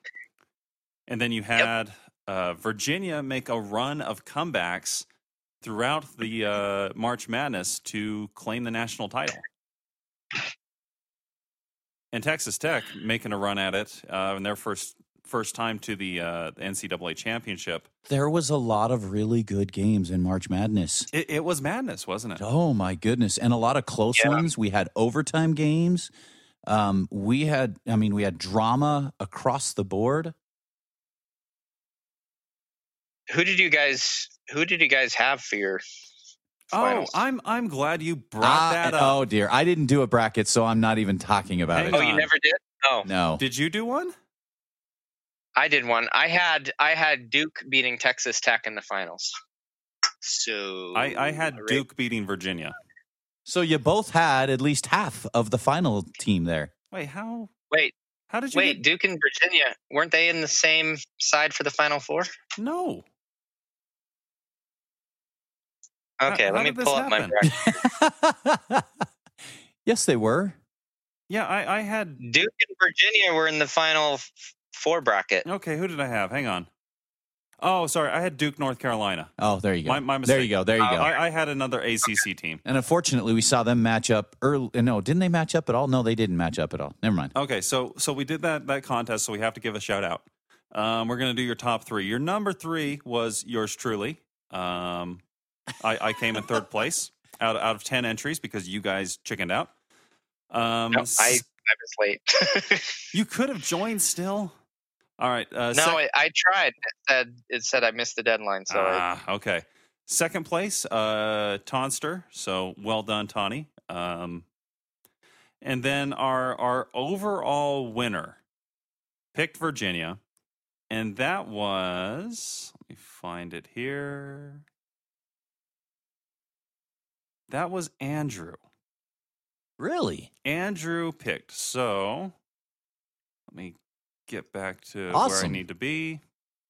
And then you had uh, Virginia make a run of comebacks throughout the uh, March Madness to claim the national title. And Texas Tech making a run at it uh, in their first first time to the, uh, the N C double A championship. there was a lot of really good games in March Madness. It, it was madness, wasn't it? Oh my goodness, and a lot of close Yeah. ones. We had overtime games. Um, we had, I mean, we had drama across the board. Who did you guys? Who did you guys have for your Oh, finals? I'm I'm glad you brought Ah, that up. oh dear, I didn't do a bracket, so I'm not even talking about Hang it. Oh, you on. never did? Oh, No. Did you do one? I did one. I had I had Duke beating Texas Tech in the finals. So I, I had Right. Duke beating Virginia. So you both had at least half of the final team there. Wait, how Wait, how did you wait, get, Duke and Virginia weren't they in the same side for the Final Four? no? Okay, how let me did this pull up my happen? bracket. Yes, they were. Yeah, I, I had Duke and Virginia were in the Final f- Four bracket. okay, who did I have? Hang on. Oh, sorry. I had Duke, North Carolina. Oh, there you go. My, my mistake. There you go. There you Uh, go. I, I had another A C C team. And unfortunately, we saw them match up early. No, didn't they match up at all? No, they didn't match up at all. Never mind. Okay, so so we did that that contest, so we have to give a shout out. Um, we're going to do your top three. Your number three was yours truly. Um, I, I came in third place out out of ten entries because you guys chickened out. Um, No, I, I was late. you could have joined still. All right. Uh, no, sec- I, I tried. It said, it said I missed the deadline. So I, ah, okay. Second place, uh, Tonster. So well done, Tawny. Um, and then our our overall winner picked Virginia, and that was, let me find it here. That was Andrew. Really? Andrew picked. So let me get back to where I Awesome. need to be.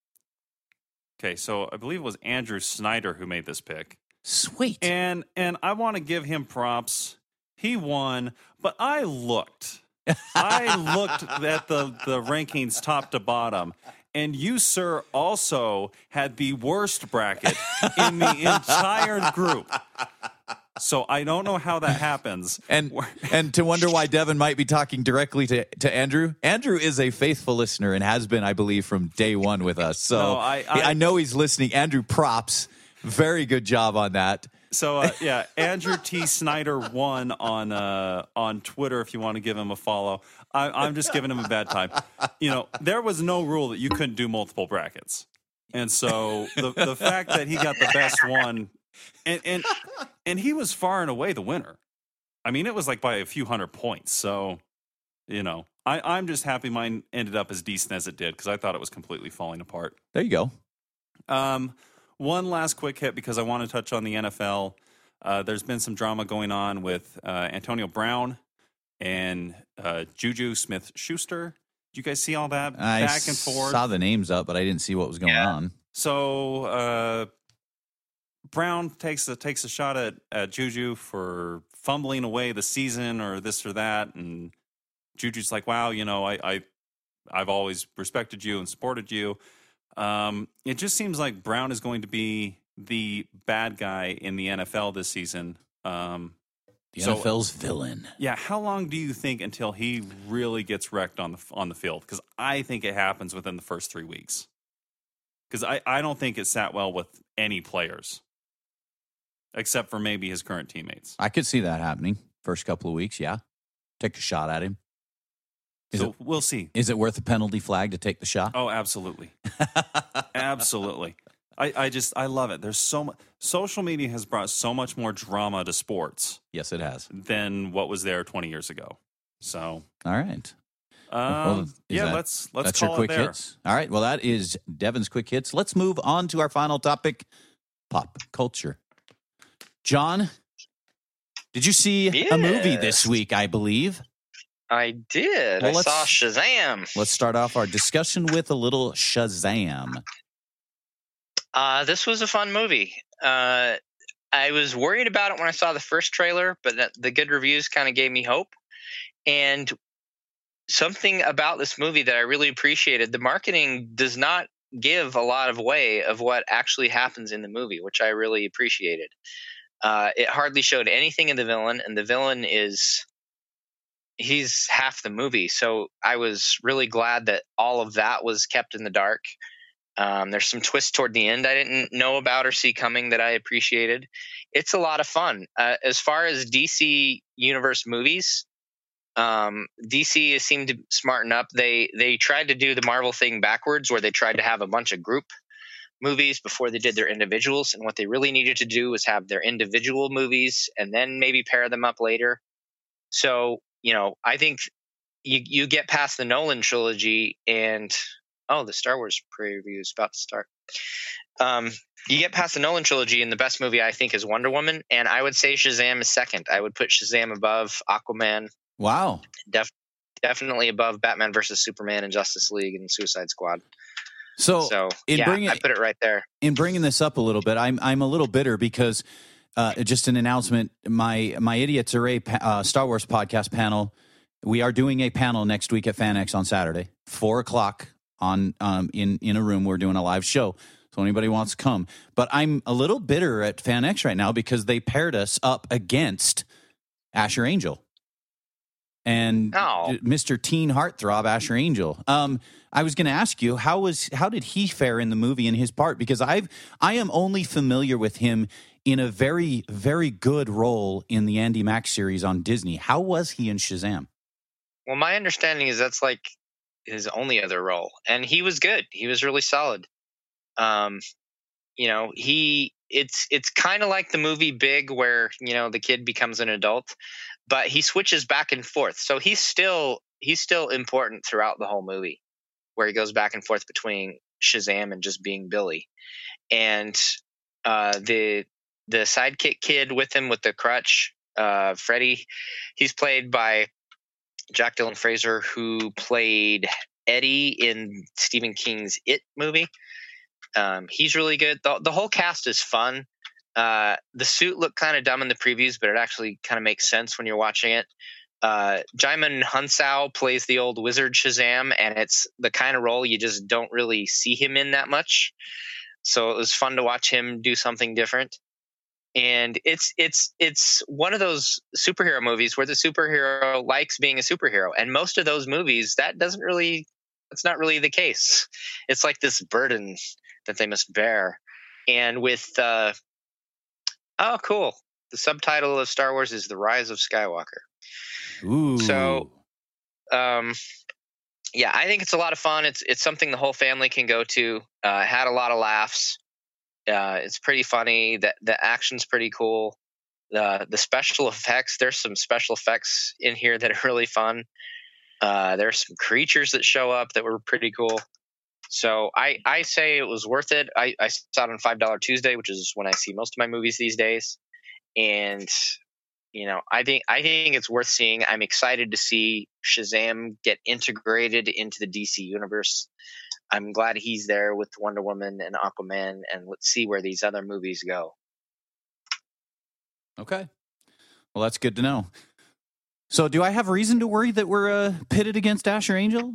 Okay, so I believe it was Andrew Snyder who made this pick. Sweet. And and I want to give him props. He won, but I looked. I looked at the, the rankings top to bottom, and you, sir, also had the worst bracket in the entire group. So I don't know how that happens. And and to wonder why Devin might be talking directly to, to Andrew. Andrew is a faithful listener and has been, I believe, from day one with us. So No, I- I- I know he's listening. Andrew, props. Very good job on that. So uh, yeah, Andrew T. Snyder won on uh, on Twitter. If you want to give him a follow, I, I'm just giving him a bad time. You know, there was no rule that you couldn't do multiple brackets, and so the the fact that he got the best one, and and and he was far and away the winner. I mean, it was like by a few hundred points. So, you know, I, I'm just happy mine ended up as decent as it did because I thought it was completely falling apart. There you go. Um, one last quick hit because I want to touch on the N F L. Uh, there's been some drama going on with uh, Antonio Brown and uh, Juju Smith-Schuster. Did you guys see all that I back and forth? saw the names up, but I didn't see what was going Yeah. on. So uh, Brown takes a takes a shot at, at Juju for fumbling away the season or this or that, and Juju's like, "Wow, you know, I, I I've always respected you and supported you." Um, it just seems like Brown is going to be the bad guy in the N F L this season. Um, The So- N F L's villain. yeah, how long do you think until he really gets wrecked on the on the field? Because I think it happens within the first three weeks. Because I, I don't think it sat well with any players, except for maybe his current teammates. I could see that happening. First couple of weeks, yeah. Take a shot at him. Is so it we'll see. is it worth a penalty flag to take the shot? Oh, absolutely, absolutely. I, I just I love it. There's so much. Social media has brought so much more drama to sports Yes, it has. than what was there twenty years ago. So, All right. um, Well, is yeah, that- let's let's That's call your quick it there. hits. All right. Well, that is Devin's quick hits. Let's move on to our final topic, pop culture. John, did you see a movie this Yes. week, I believe? I did. Well, I saw let's- Shazam. Let's start off our discussion with a little Shazam. Uh, this was a fun movie. Uh, I was worried about it when I saw the first trailer, but the, the good reviews kind of gave me hope. And something about this movie that I really appreciated, the marketing does not give a lot of way of what actually happens in the movie, which I really appreciated. Uh, it hardly showed anything in the villain, and the villain is he's half the movie. So I was really glad that all of that was kept in the dark. Um, there's some twists toward the end I didn't know about or see coming that I appreciated. It's a lot of fun. Uh, as far as D C Universe movies, um, D C has seemed to smarten up. They they tried to do the Marvel thing backwards, where they tried to have a bunch of group movies before they did their individuals. And what they really needed to do was have their individual movies and then maybe pair them up later. So, you know, I think you you get past the Nolan trilogy and oh, the Star Wars preview is about to start. Um, you get past the Nolan trilogy, and the best movie I think is Wonder Woman, and I would say Shazam is second. I would put Shazam above Aquaman, Wow. def- definitely above Batman versus Superman and Justice League and Suicide Squad. So, So in yeah, bringing I put it right there. in bringing this up a little bit, I'm I'm a little bitter because uh, just an announcement. My my Idiots Array pa- uh, Star Wars podcast panel. We are doing a panel next week at FanX on Saturday, four o'clock on um, in in a room. We're doing a live show. So anybody wants to come. But I'm a little bitter at FanX right now because they paired us up against Asher Angel and Oh. Mister Teen Heartthrob Asher Angel. Um, I was going to ask you, how was how did he fare in the movie in his part? Because I've I am only familiar with him in a very, very good role in the Andy Mack series on Disney. How was he in Shazam? Well, my understanding is that's like his only other role, and he was good. He was really solid. Um, you know, he it's it's kind of like the movie Big, where you know the kid becomes an adult, but he switches back and forth. So he's still he's still important throughout the whole movie, where he goes back and forth between Shazam and just being Billy. And uh, the the sidekick kid with him with the crutch, uh, Freddie, he's played by Jack Dylan Fraser, who played Eddie in Stephen King's It movie. Um, he's really good. The, the whole cast is fun. Uh, the suit looked kind of dumb in the previews, but it actually kind of makes sense when you're watching it. Uh, Jaimin Hunsow plays the old wizard Shazam, and it's the kind of role you just don't really see him in that much. So it was fun to watch him do something different. And it's it's it's one of those superhero movies where the superhero likes being a superhero, and most of those movies that doesn't really that's not really the case. It's like this burden that they must bear. And with uh, oh, cool, the subtitle of Star Wars is The Rise of Skywalker. Ooh. So, um, yeah, I think it's a lot of fun. It's it's something the whole family can go to. Uh, had a lot of laughs. Uh, it's pretty funny. The the action's pretty cool. The the special effects. There's some special effects in here that are really fun. Uh, there's some creatures that show up that were pretty cool. So I, I say it was worth it. I, I saw it on five dollar Tuesday, which is when I see most of my movies these days. And you know, I think I think it's worth seeing. I'm excited to see Shazam get integrated into the D C universe. I'm glad he's there with Wonder Woman and Aquaman, and let's see where these other movies go. Okay. Well, that's good to know. So do I have reason to worry that we're uh, pitted against Asher Angel?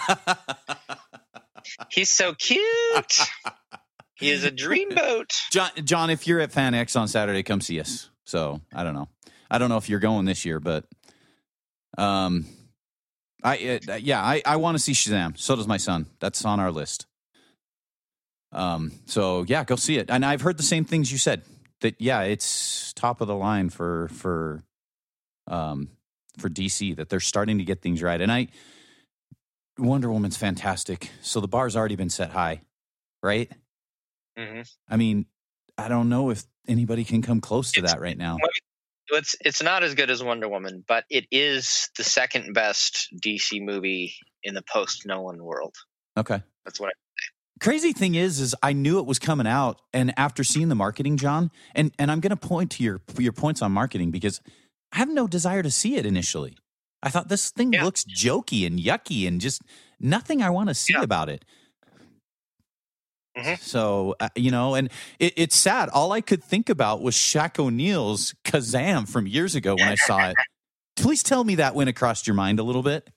He's so cute. He is a dreamboat. John, John, if you're at FanX on Saturday, come see us. So I don't know. I don't know if you're going this year, but um, I uh, yeah, I, I want to see Shazam. So does my son. That's on our list. Um, so yeah, go see it. And I've heard the same things you said. That yeah, it's top of the line for for um for D C. That they're starting to get things right. And I Wonder Woman's fantastic. So the bar's already been set high, right? Mm-hmm. I mean, I don't know if anybody can come close to It's- that right now. It's it's not as good as Wonder Woman, but it is the second best D C movie in the post Nolan world. Okay. That's what I Crazy thing is, is I knew it was coming out, and after seeing the marketing, John, and, and I'm going to point to your your points on marketing because I have no desire to see it initially. I thought this thing Yeah. looks jokey and yucky and just nothing I want to see Yeah. about it. Mhm. So, uh, you know, and it, it's sad. All I could think about was Shaq O'Neal's Kazam from years ago when I saw it. Please tell me that went across your mind a little bit.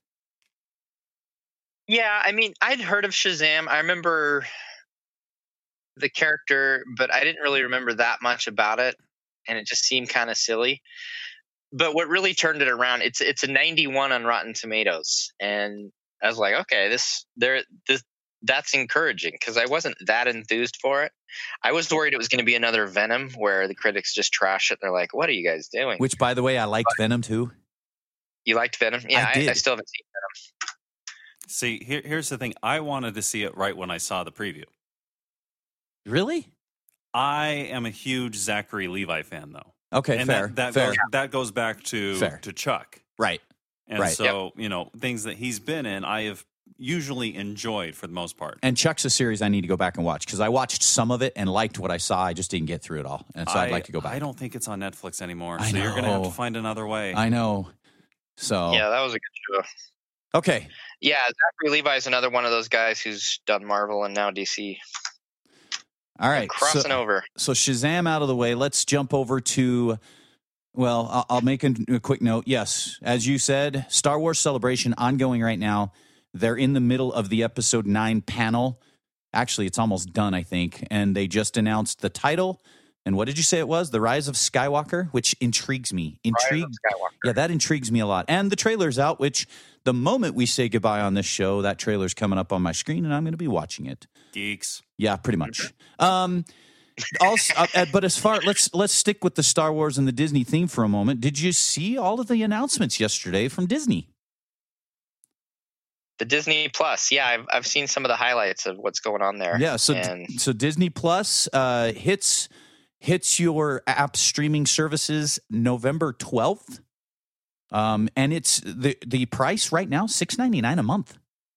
Yeah, I mean, I'd heard of Shazam. I remember the character, but I didn't really remember that much about it, and it just seemed kind of silly. But what really turned it around, it's it's a ninety-one on Rotten Tomatoes, and I was like, okay, this there this that's encouraging because I wasn't that enthused for it. I was worried it was going to be another Venom where the critics just trash it. They're like, what are you guys doing? Which, by the way, I liked Venom too. You liked Venom? Yeah, I I, did. I still haven't seen Venom. See, here, here's the thing. I wanted to see it right when I saw the preview. Really? I am a huge Zachary Levi fan, though. Okay, and fair. that, that fair. goes that goes back to Fair. to Chuck. Right. And Right. so, you know, things that he's been in, I have usually enjoyed for the most part. And Chuck's a series I need to go back and watch because I watched some of it and liked what I saw. I just didn't get through it all. And so I, would like to go back. I don't think it's on Netflix anymore. I So you're going to have to know. find another way. I know. So, Yeah, that was a good show. okay. Yeah, Zachary Levi is another one of those guys who's done Marvel and now D C. All right. Crossing so, over. So Shazam out of the way. Let's jump over to, well, I'll, I'll make a, a quick note. Yes, as you said, Star Wars Celebration ongoing right now. They're in the middle of the episode nine panel. Actually, it's almost done, I think. And they just announced the title. And what did you say it was? The Rise of Skywalker, which intrigues me. Intrigue. Rise of Skywalker. Yeah, that intrigues me a lot. And the trailer's out, which the moment we say goodbye on this show, that trailer's coming up on my screen, and I'm going to be watching it. Geeks. Yeah, pretty much. Um, also, uh, but as far let's let's stick with the Star Wars and the Disney theme for a moment. Did you see all of the announcements yesterday from Disney? The Disney Plus, yeah, I've I've seen some of the highlights of what's going on there. Yeah, so and so Disney Plus uh, hits hits your app streaming services November twelfth, um, and it's the the price right now six ninety-nine a month.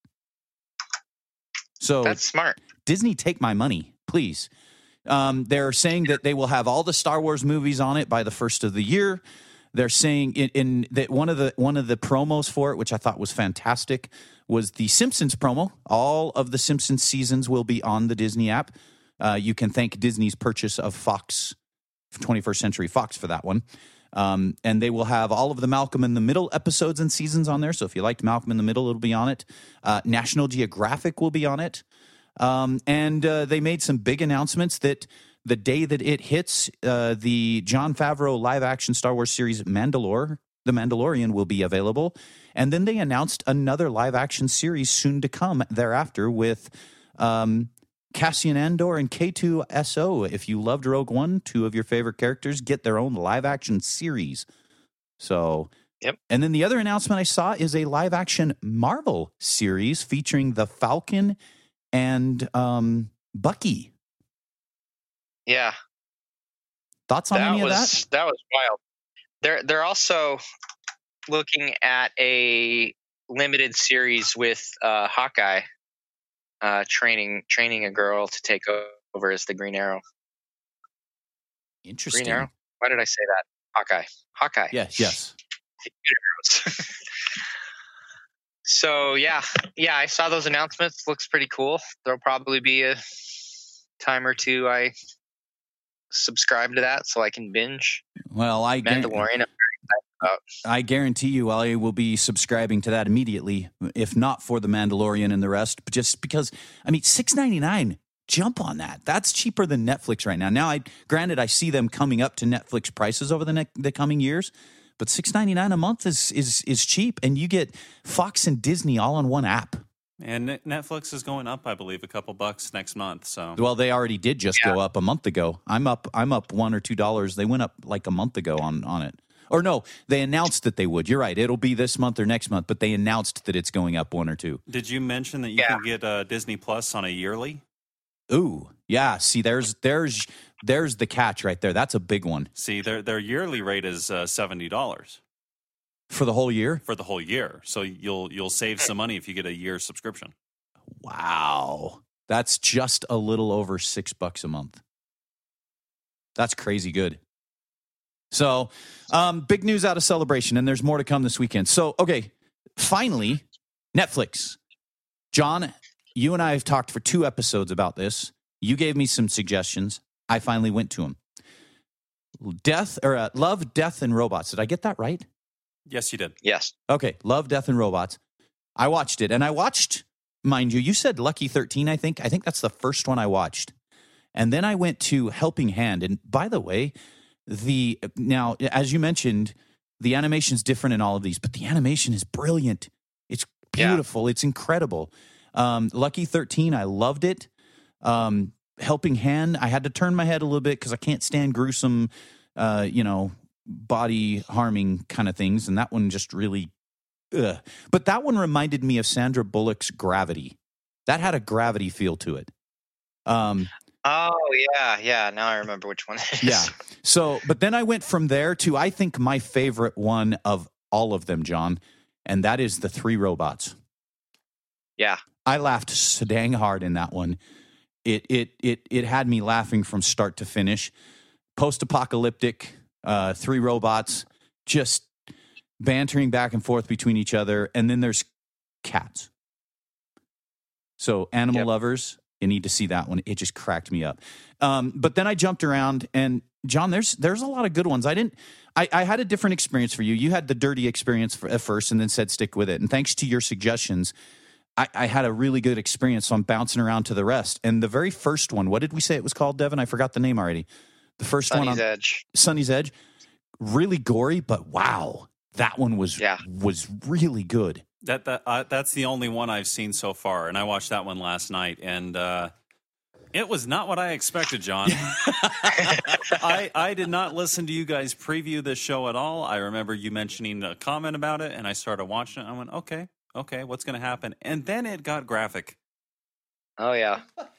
So that's smart. Disney, take my money, please. Um, they're saying that they will have all the Star Wars movies on it by the first of the year. They're saying in, in that one of the one of the promos for it, which I thought was fantastic, was the Simpsons promo. All of the Simpsons seasons will be on the Disney app. Uh, you can thank Disney's purchase of Fox, twenty-first Century Fox, for that one. Um, and they will have all of the Malcolm in the Middle episodes and seasons on there. So if you liked Malcolm in the Middle, it'll be on it. Uh, National Geographic will be on it. Um, and uh, they made some big announcements that the day that it hits, uh, the Jon Favreau live-action Star Wars series Mandalore, The Mandalorian, will be available. And then they announced another live-action series soon to come thereafter with um, Cassian Andor and K two S O. If you loved Rogue One, two of your favorite characters get their own live-action series. So, yep. And then the other announcement I saw is a live-action Marvel series featuring the Falcon and um, Bucky. Yeah. Thoughts on that any was, of that? That was wild. They're they're also looking at a limited series with uh, Hawkeye uh, training training a girl to take over as the Green Arrow. Interesting. Green Arrow? Why did I say that? Hawkeye. Hawkeye. Yes, yes. So yeah, yeah, I saw those announcements. Looks pretty cool. There'll probably be a time or two I subscribe to that so I can binge. Well, I Mandalorian. I'm very excited about. I guarantee you, I will be subscribing to that immediately, if not for the Mandalorian and the rest, but just because. I mean, six ninety-nine. Jump on that. That's cheaper than Netflix right now. Now, I granted, I see them coming up to Netflix prices over the ne- the coming years. But six ninety-nine a month is is is cheap, and you get Fox and Disney all on one app. And Netflix is going up, I believe, a couple bucks next month. So well, they already did just yeah. go up a month ago. I'm up. I'm up one or two dollars. They went up like a month ago on on it. Or no, they announced that they would. You're right. It'll be this month or next month, but they announced that it's going up one or two. Did you mention that you yeah. can get uh, Disney Plus on a yearly? Ooh, yeah. See, there's there's there's the catch right there. That's a big one. See, their their yearly rate is uh, seventy dollars. For the whole year? For the whole year. So you'll you'll save some money if you get a year subscription. Wow. That's just a little over six bucks a month. That's crazy good. So, um, big news out of Celebration, and there's more to come this weekend. So, okay, finally, Netflix. John, you and I have talked for two episodes about this. You gave me some suggestions. I finally went to them. Death, or uh, Love, Death, and Robots. Did I get that right? Yes, you did. Yes. Okay, Love, Death, and Robots. I watched it, and I watched, mind you, you said Lucky thirteen, I think. I think that's the first one I watched. And then I went to Helping Hand. And by the way, the now, as you mentioned, the animation's different in all of these, but the animation is brilliant. It's beautiful. Yeah. It's incredible. Um, Lucky thirteen, I loved it. Um, Helping Hand, I had to turn my head a little bit because I can't stand gruesome, uh, you know, body harming kind of things, and that one just really ugh. But that one reminded me of Sandra Bullock's Gravity. That had a Gravity feel to it. Um oh yeah yeah now I remember which one it is. Yeah, so but then I went from there to I think my favorite one of all of them, John, and that is The Three Robots. Yeah, I laughed so dang hard in that one. It it it it had me laughing from start to finish. Post-apocalyptic, Uh, three robots just bantering back and forth between each other. And then there's cats. So animal yep. lovers, you need to see that one. It just cracked me up. Um, but then I jumped around, and John, there's there's a lot of good ones. I didn't. I, I had a different experience for you. You had the dirty experience for, at first, and then said stick with it. And thanks to your suggestions, I, I had a really good experience, so I'm bouncing around to the rest. And the very first one, what did we say it was called, Devin? I forgot the name already. The first Sunny's one on Edge. Sunny's Edge, really gory, but wow, that one was Yeah. was really good. That that uh, that's the only one I've seen so far, and I watched that one last night, and uh, it was not what I expected, John. I I did not listen to you guys preview this show at all. I remember you mentioning a comment about it, and I started watching it. I went, okay, okay, what's going to happen? And then it got graphic. Oh yeah.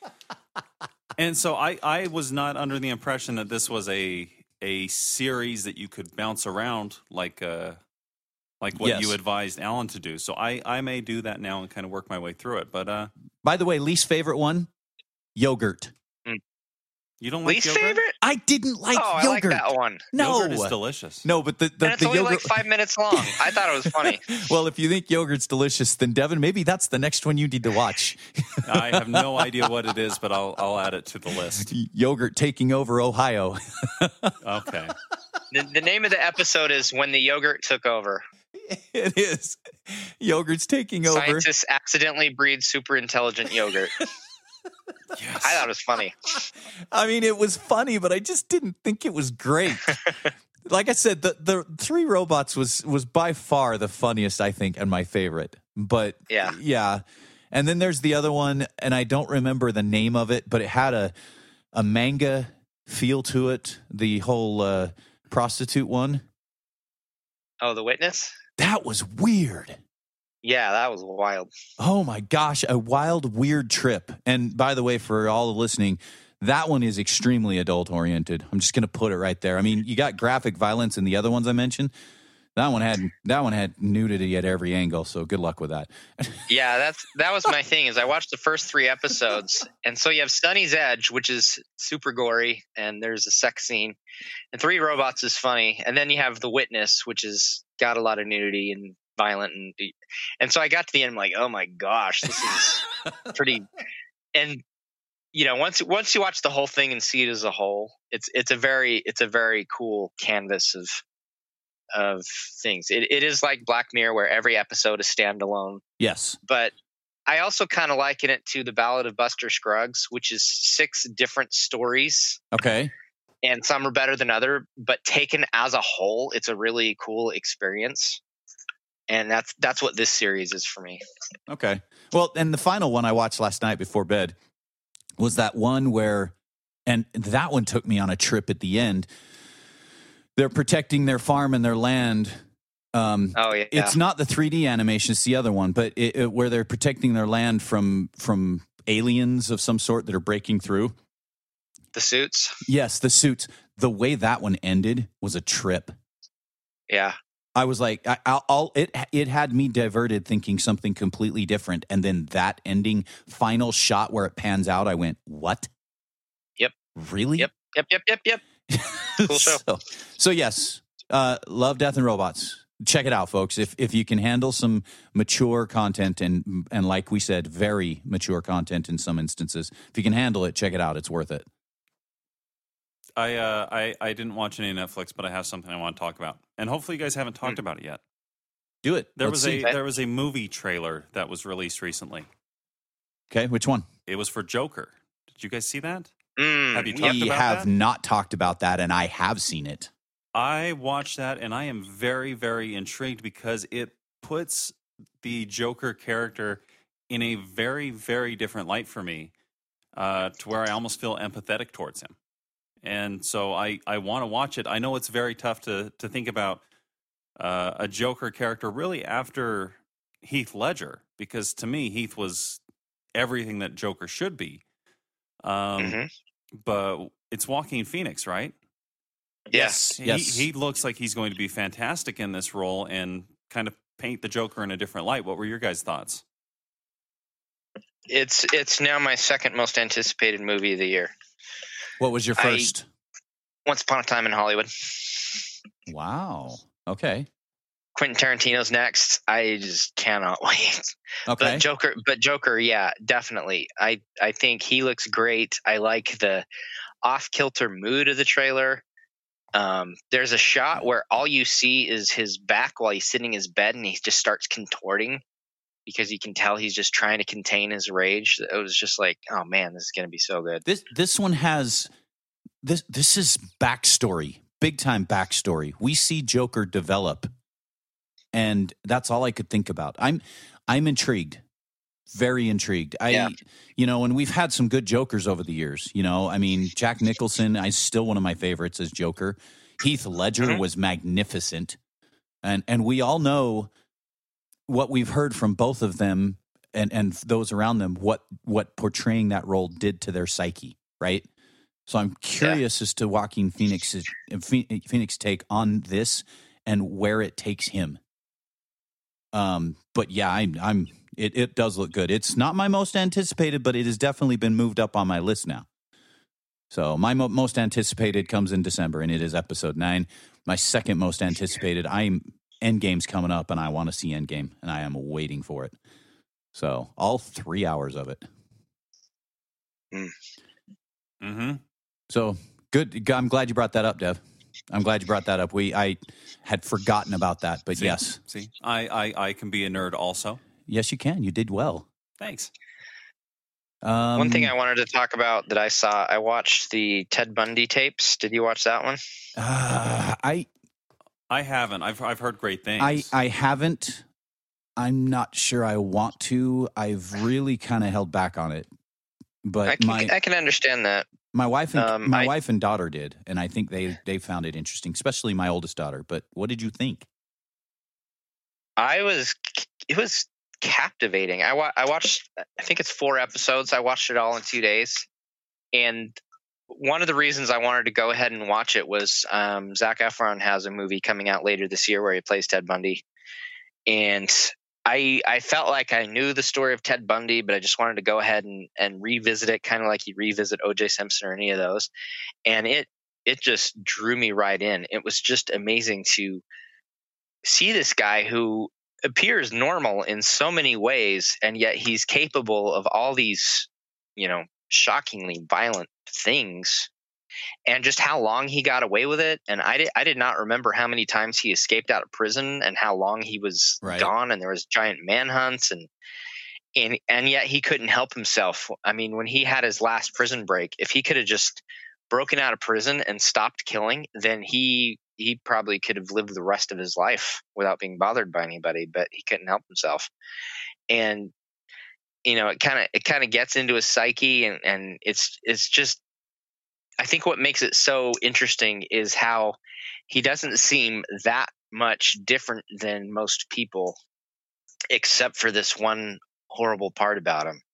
And so I, I was not under the impression that this was a a series that you could bounce around like uh like what Yes. you advised Alan to do. So I, I may do that now and kind of work my way through it. But uh, By the way, least favorite one, yogurt. you don't like Least yogurt? favorite? I didn't like oh, I like yogurt. that one. No, Yogurt is delicious. no, but the the, And it's the only yogurt. like five minutes long. I thought it was funny. Well, if you think yogurt's delicious, then Devin, maybe that's the next one you need to watch. I have no idea what it is, but I'll I'll add it to the list. Yogurt taking over Ohio. Okay. The, the name of the episode is When the Yogurt Took Over. It is. Yogurt's taking over. Scientists accidentally breed super intelligent yogurt. Yes. I thought it was funny. I mean, it was funny, but I just didn't think it was great. Like I said, the the Three Robots was was by far the funniest, I think, and my favorite. But Yeah. yeah. And then there's the other one, and I don't remember the name of it, but it had a a manga feel to it. The whole uh, prostitute one. Oh, The Witness? That was weird. Yeah, that was wild. Oh my gosh, a wild, weird trip. And by the way, for all listening, that one is extremely adult oriented. I'm just going to put it right there. I mean, you got graphic violence in the other ones I mentioned. That one had that one had nudity at every angle. So good luck with that. Yeah, that's that was my thing. Is I watched the first three episodes, and so you have Sunny's Edge, which is super gory, and there's a sex scene, and Three Robots is funny, and then you have The Witness, which is got a lot of nudity and violent, and and so I got to the end, I'm like, oh my gosh, this is pretty. And you know, once once you watch the whole thing and see it as a whole, it's it's a very it's a very cool canvas of. of things. It, it is like Black Mirror, where every episode is standalone. Yes. But I also kind of liken it to the Ballad of Buster Scruggs, which is six different stories, Okay. and some are better than other. But taken as a whole, it's a really cool experience, and that's that's what this series is for me. Okay. Well, and the final one I watched last night before bed was that one where, and that one took me on a trip at the end. They're protecting their farm and their land. Um, Oh yeah, It's not the three D animation; it's the other one, but it, it, where they're protecting their land from from aliens of some sort that are breaking through. The Suits. Yes, the suits. The way that one ended was a trip. Yeah, I was like, I, I'll, I'll, it it had me diverted, thinking something completely different, and then that ending final shot where it pans out, I went, "What? Yep. Really? Yep. Yep. Yep. Yep. Yep. Cool show. so, so yes, uh, Love, Death, and Robots. Check it out, folks. If if you can handle some mature content and and like we said, very mature content in some instances, if you can handle it, check it out. It's worth it. I uh I, I didn't watch any Netflix, but I have something I want to talk about. And hopefully you guys haven't talked Mm. about it yet. Do it. There Let's was see. a there was a movie trailer that was released recently. Okay, which one? It was for Joker. Did you guys see that? Mm, Have you yep. talked We about have that? not talked about that, and I have seen it. I watched that and I am very, very intrigued because it puts the Joker character in a very, very different light for me, uh, to where I almost feel empathetic towards him. And so I, I want to watch it. I know it's very tough to to think about uh, a Joker character really after Heath Ledger, because to me, Heath was everything that Joker should be. Um, Mhm. But it's Joaquin Phoenix, right? Yes. He, Yes. he looks like he's going to be fantastic in this role and kind of paint the Joker in a different light. What were your guys' thoughts? It's it's now my second most anticipated movie of the year. What was your I- first? Once Upon a Time in Hollywood. Wow. Okay. Quentin Tarantino's next. I just cannot wait. Okay. But Joker, but Joker, yeah, definitely. I I think he looks great. I like the off kilter mood of the trailer. Um, there's a shot where all you see is his back while he's sitting in his bed, and he just starts contorting. because you can tell he's just trying to contain his rage. It was just like, oh man, this is going to be so good. This this one has this this is backstory, big time backstory. We see Joker develop, and that's all I could think about. I'm I'm intrigued, very intrigued. I Yeah. you know, and we've had some good Jokers over the years. You know, I mean, Jack Nicholson is still one of my favorites as Joker. Heath Ledger Mhm. was magnificent, and and we all know what we've heard from both of them and, and those around them, what, what portraying that role did to their psyche, right? So I'm curious yeah. as to Joaquin Phoenix's Phoenix take on this and where it takes him. Um, but yeah, I'm, I'm, it, it does look good. It's not my most anticipated, but it has definitely been moved up on my list now. So my mo- most anticipated comes in December, and it is episode nine. My second most anticipated, I'm Endgame's coming up, and I want to see Endgame, and I am waiting for it. So all three hours of it. Mm. Mm-hmm. So good. I'm glad you brought that up, Dev. I'm glad you brought that up. We I had forgotten about that, but see, yes. See, I, I I can be a nerd also. Yes, you can. You did well. Thanks. Um, One thing I wanted to talk about that I saw, I watched the Ted Bundy tapes. Did you watch that one? Uh, I I haven't. I've I've heard great things. I, I haven't. I'm not sure I want to. I've really kind of held back on it. But I can, my I can understand that. my wife and Um, my I- wife and daughter did, and I think they they found it interesting, especially my oldest daughter. But what did you think? I was, it was captivating. I, wa- I watched, I think it's four episodes. I watched it all in two days. And one of the reasons I wanted to go ahead and watch it was um, Zac Efron has a movie coming out later this year where he plays Ted Bundy. And I I felt like I knew the story of Ted Bundy, but I just wanted to go ahead and, and revisit it, kind of like you revisit O J Simpson or any of those. And it it just drew me right in. It was just amazing to see this guy who appears normal in so many ways, and yet he's capable of all these, you know, shockingly violent things, and just how long he got away with it. And I did, I did not remember how many times he escaped out of prison and how long he was Right. gone, and there was giant manhunts, and and and yet he couldn't help himself. I mean, when he had his last prison break, if he could have just broken out of prison and stopped killing, then he he probably could have lived the rest of his life without being bothered by anybody, but he couldn't help himself. And you know, it kind of it kind of gets into his psyche, and and it's it's just, I think what makes it so interesting is how he doesn't seem that much different than most people, except for this one horrible part about him.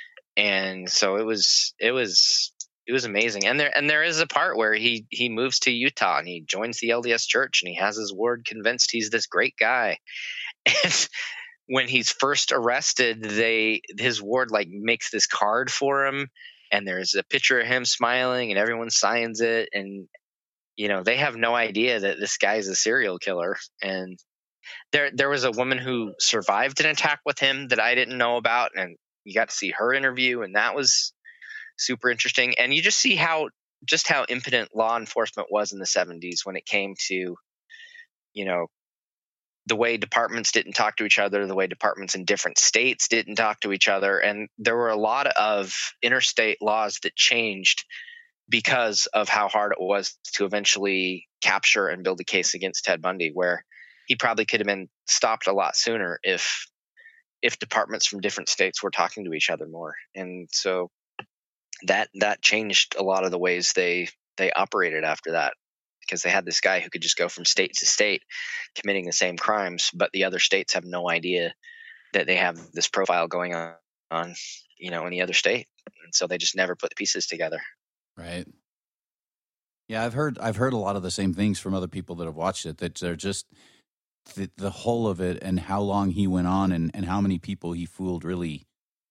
And so it was it was it was amazing. And there and there is a part where he he moves to Utah and he joins the L D S Church, and he has his ward convinced he's this great guy. And when he's first arrested, they his ward like makes this card for him, and there's a picture of him smiling, and everyone signs it. And you know, they have no idea that this guy's a serial killer. And there there was a woman who survived an attack with him that I didn't know about, and you got to see her interview, and that was super interesting. And you just see how just how impotent law enforcement was in the seventies when it came to, you know, the way departments didn't talk to each other, the way departments in different states didn't talk to each other. And there were a lot of interstate laws that changed because of how hard it was to eventually capture and build a case against Ted Bundy, where he probably could have been stopped a lot sooner if if departments from different states were talking to each other more. And so that that changed a lot of the ways they they operated after that, because they had this guy who could just go from state to state committing the same crimes, but the other states have no idea that they have this profile going on, on you know, in the other state. And so they just never put the pieces together. Right. Yeah, I've heard I've heard a lot of the same things from other people that have watched it, that they're just the, the whole of it and how long he went on and, and how many people he fooled, really,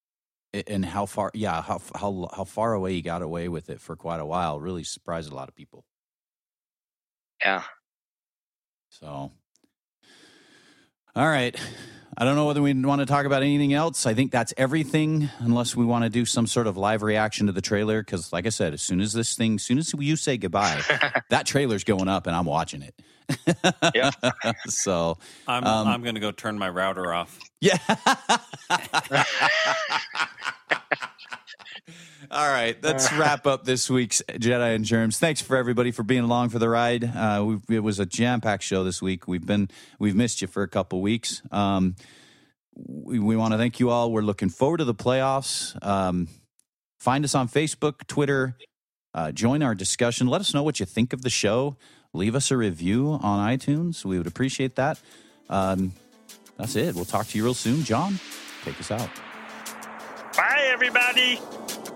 and how far yeah how how how far away he got away with it for quite a while really surprised a lot of people. Yeah. So, all right. I don't know whether we want to talk about anything else. I think that's everything, unless we want to do some sort of live reaction to the trailer. Because, like I said, as soon as this thing, as soon as you say goodbye, that trailer's going up, and I'm watching it. Yeah. So I'm um, I'm going to go turn my router off. Yeah. All right, let's wrap up this week's Jedi and Germs. Thanks for everybody for being along for the ride. Uh, we've, it was a jam-packed show this week. We've been we've missed you for a couple weeks. Um, we we want to thank you all. We're looking forward to the playoffs. Um, find us on Facebook, Twitter. Uh, join our discussion. Let us know what you think of the show. Leave us a review on iTunes. We would appreciate that. Um, that's it. We'll talk to you real soon. John, take us out. Bye, everybody.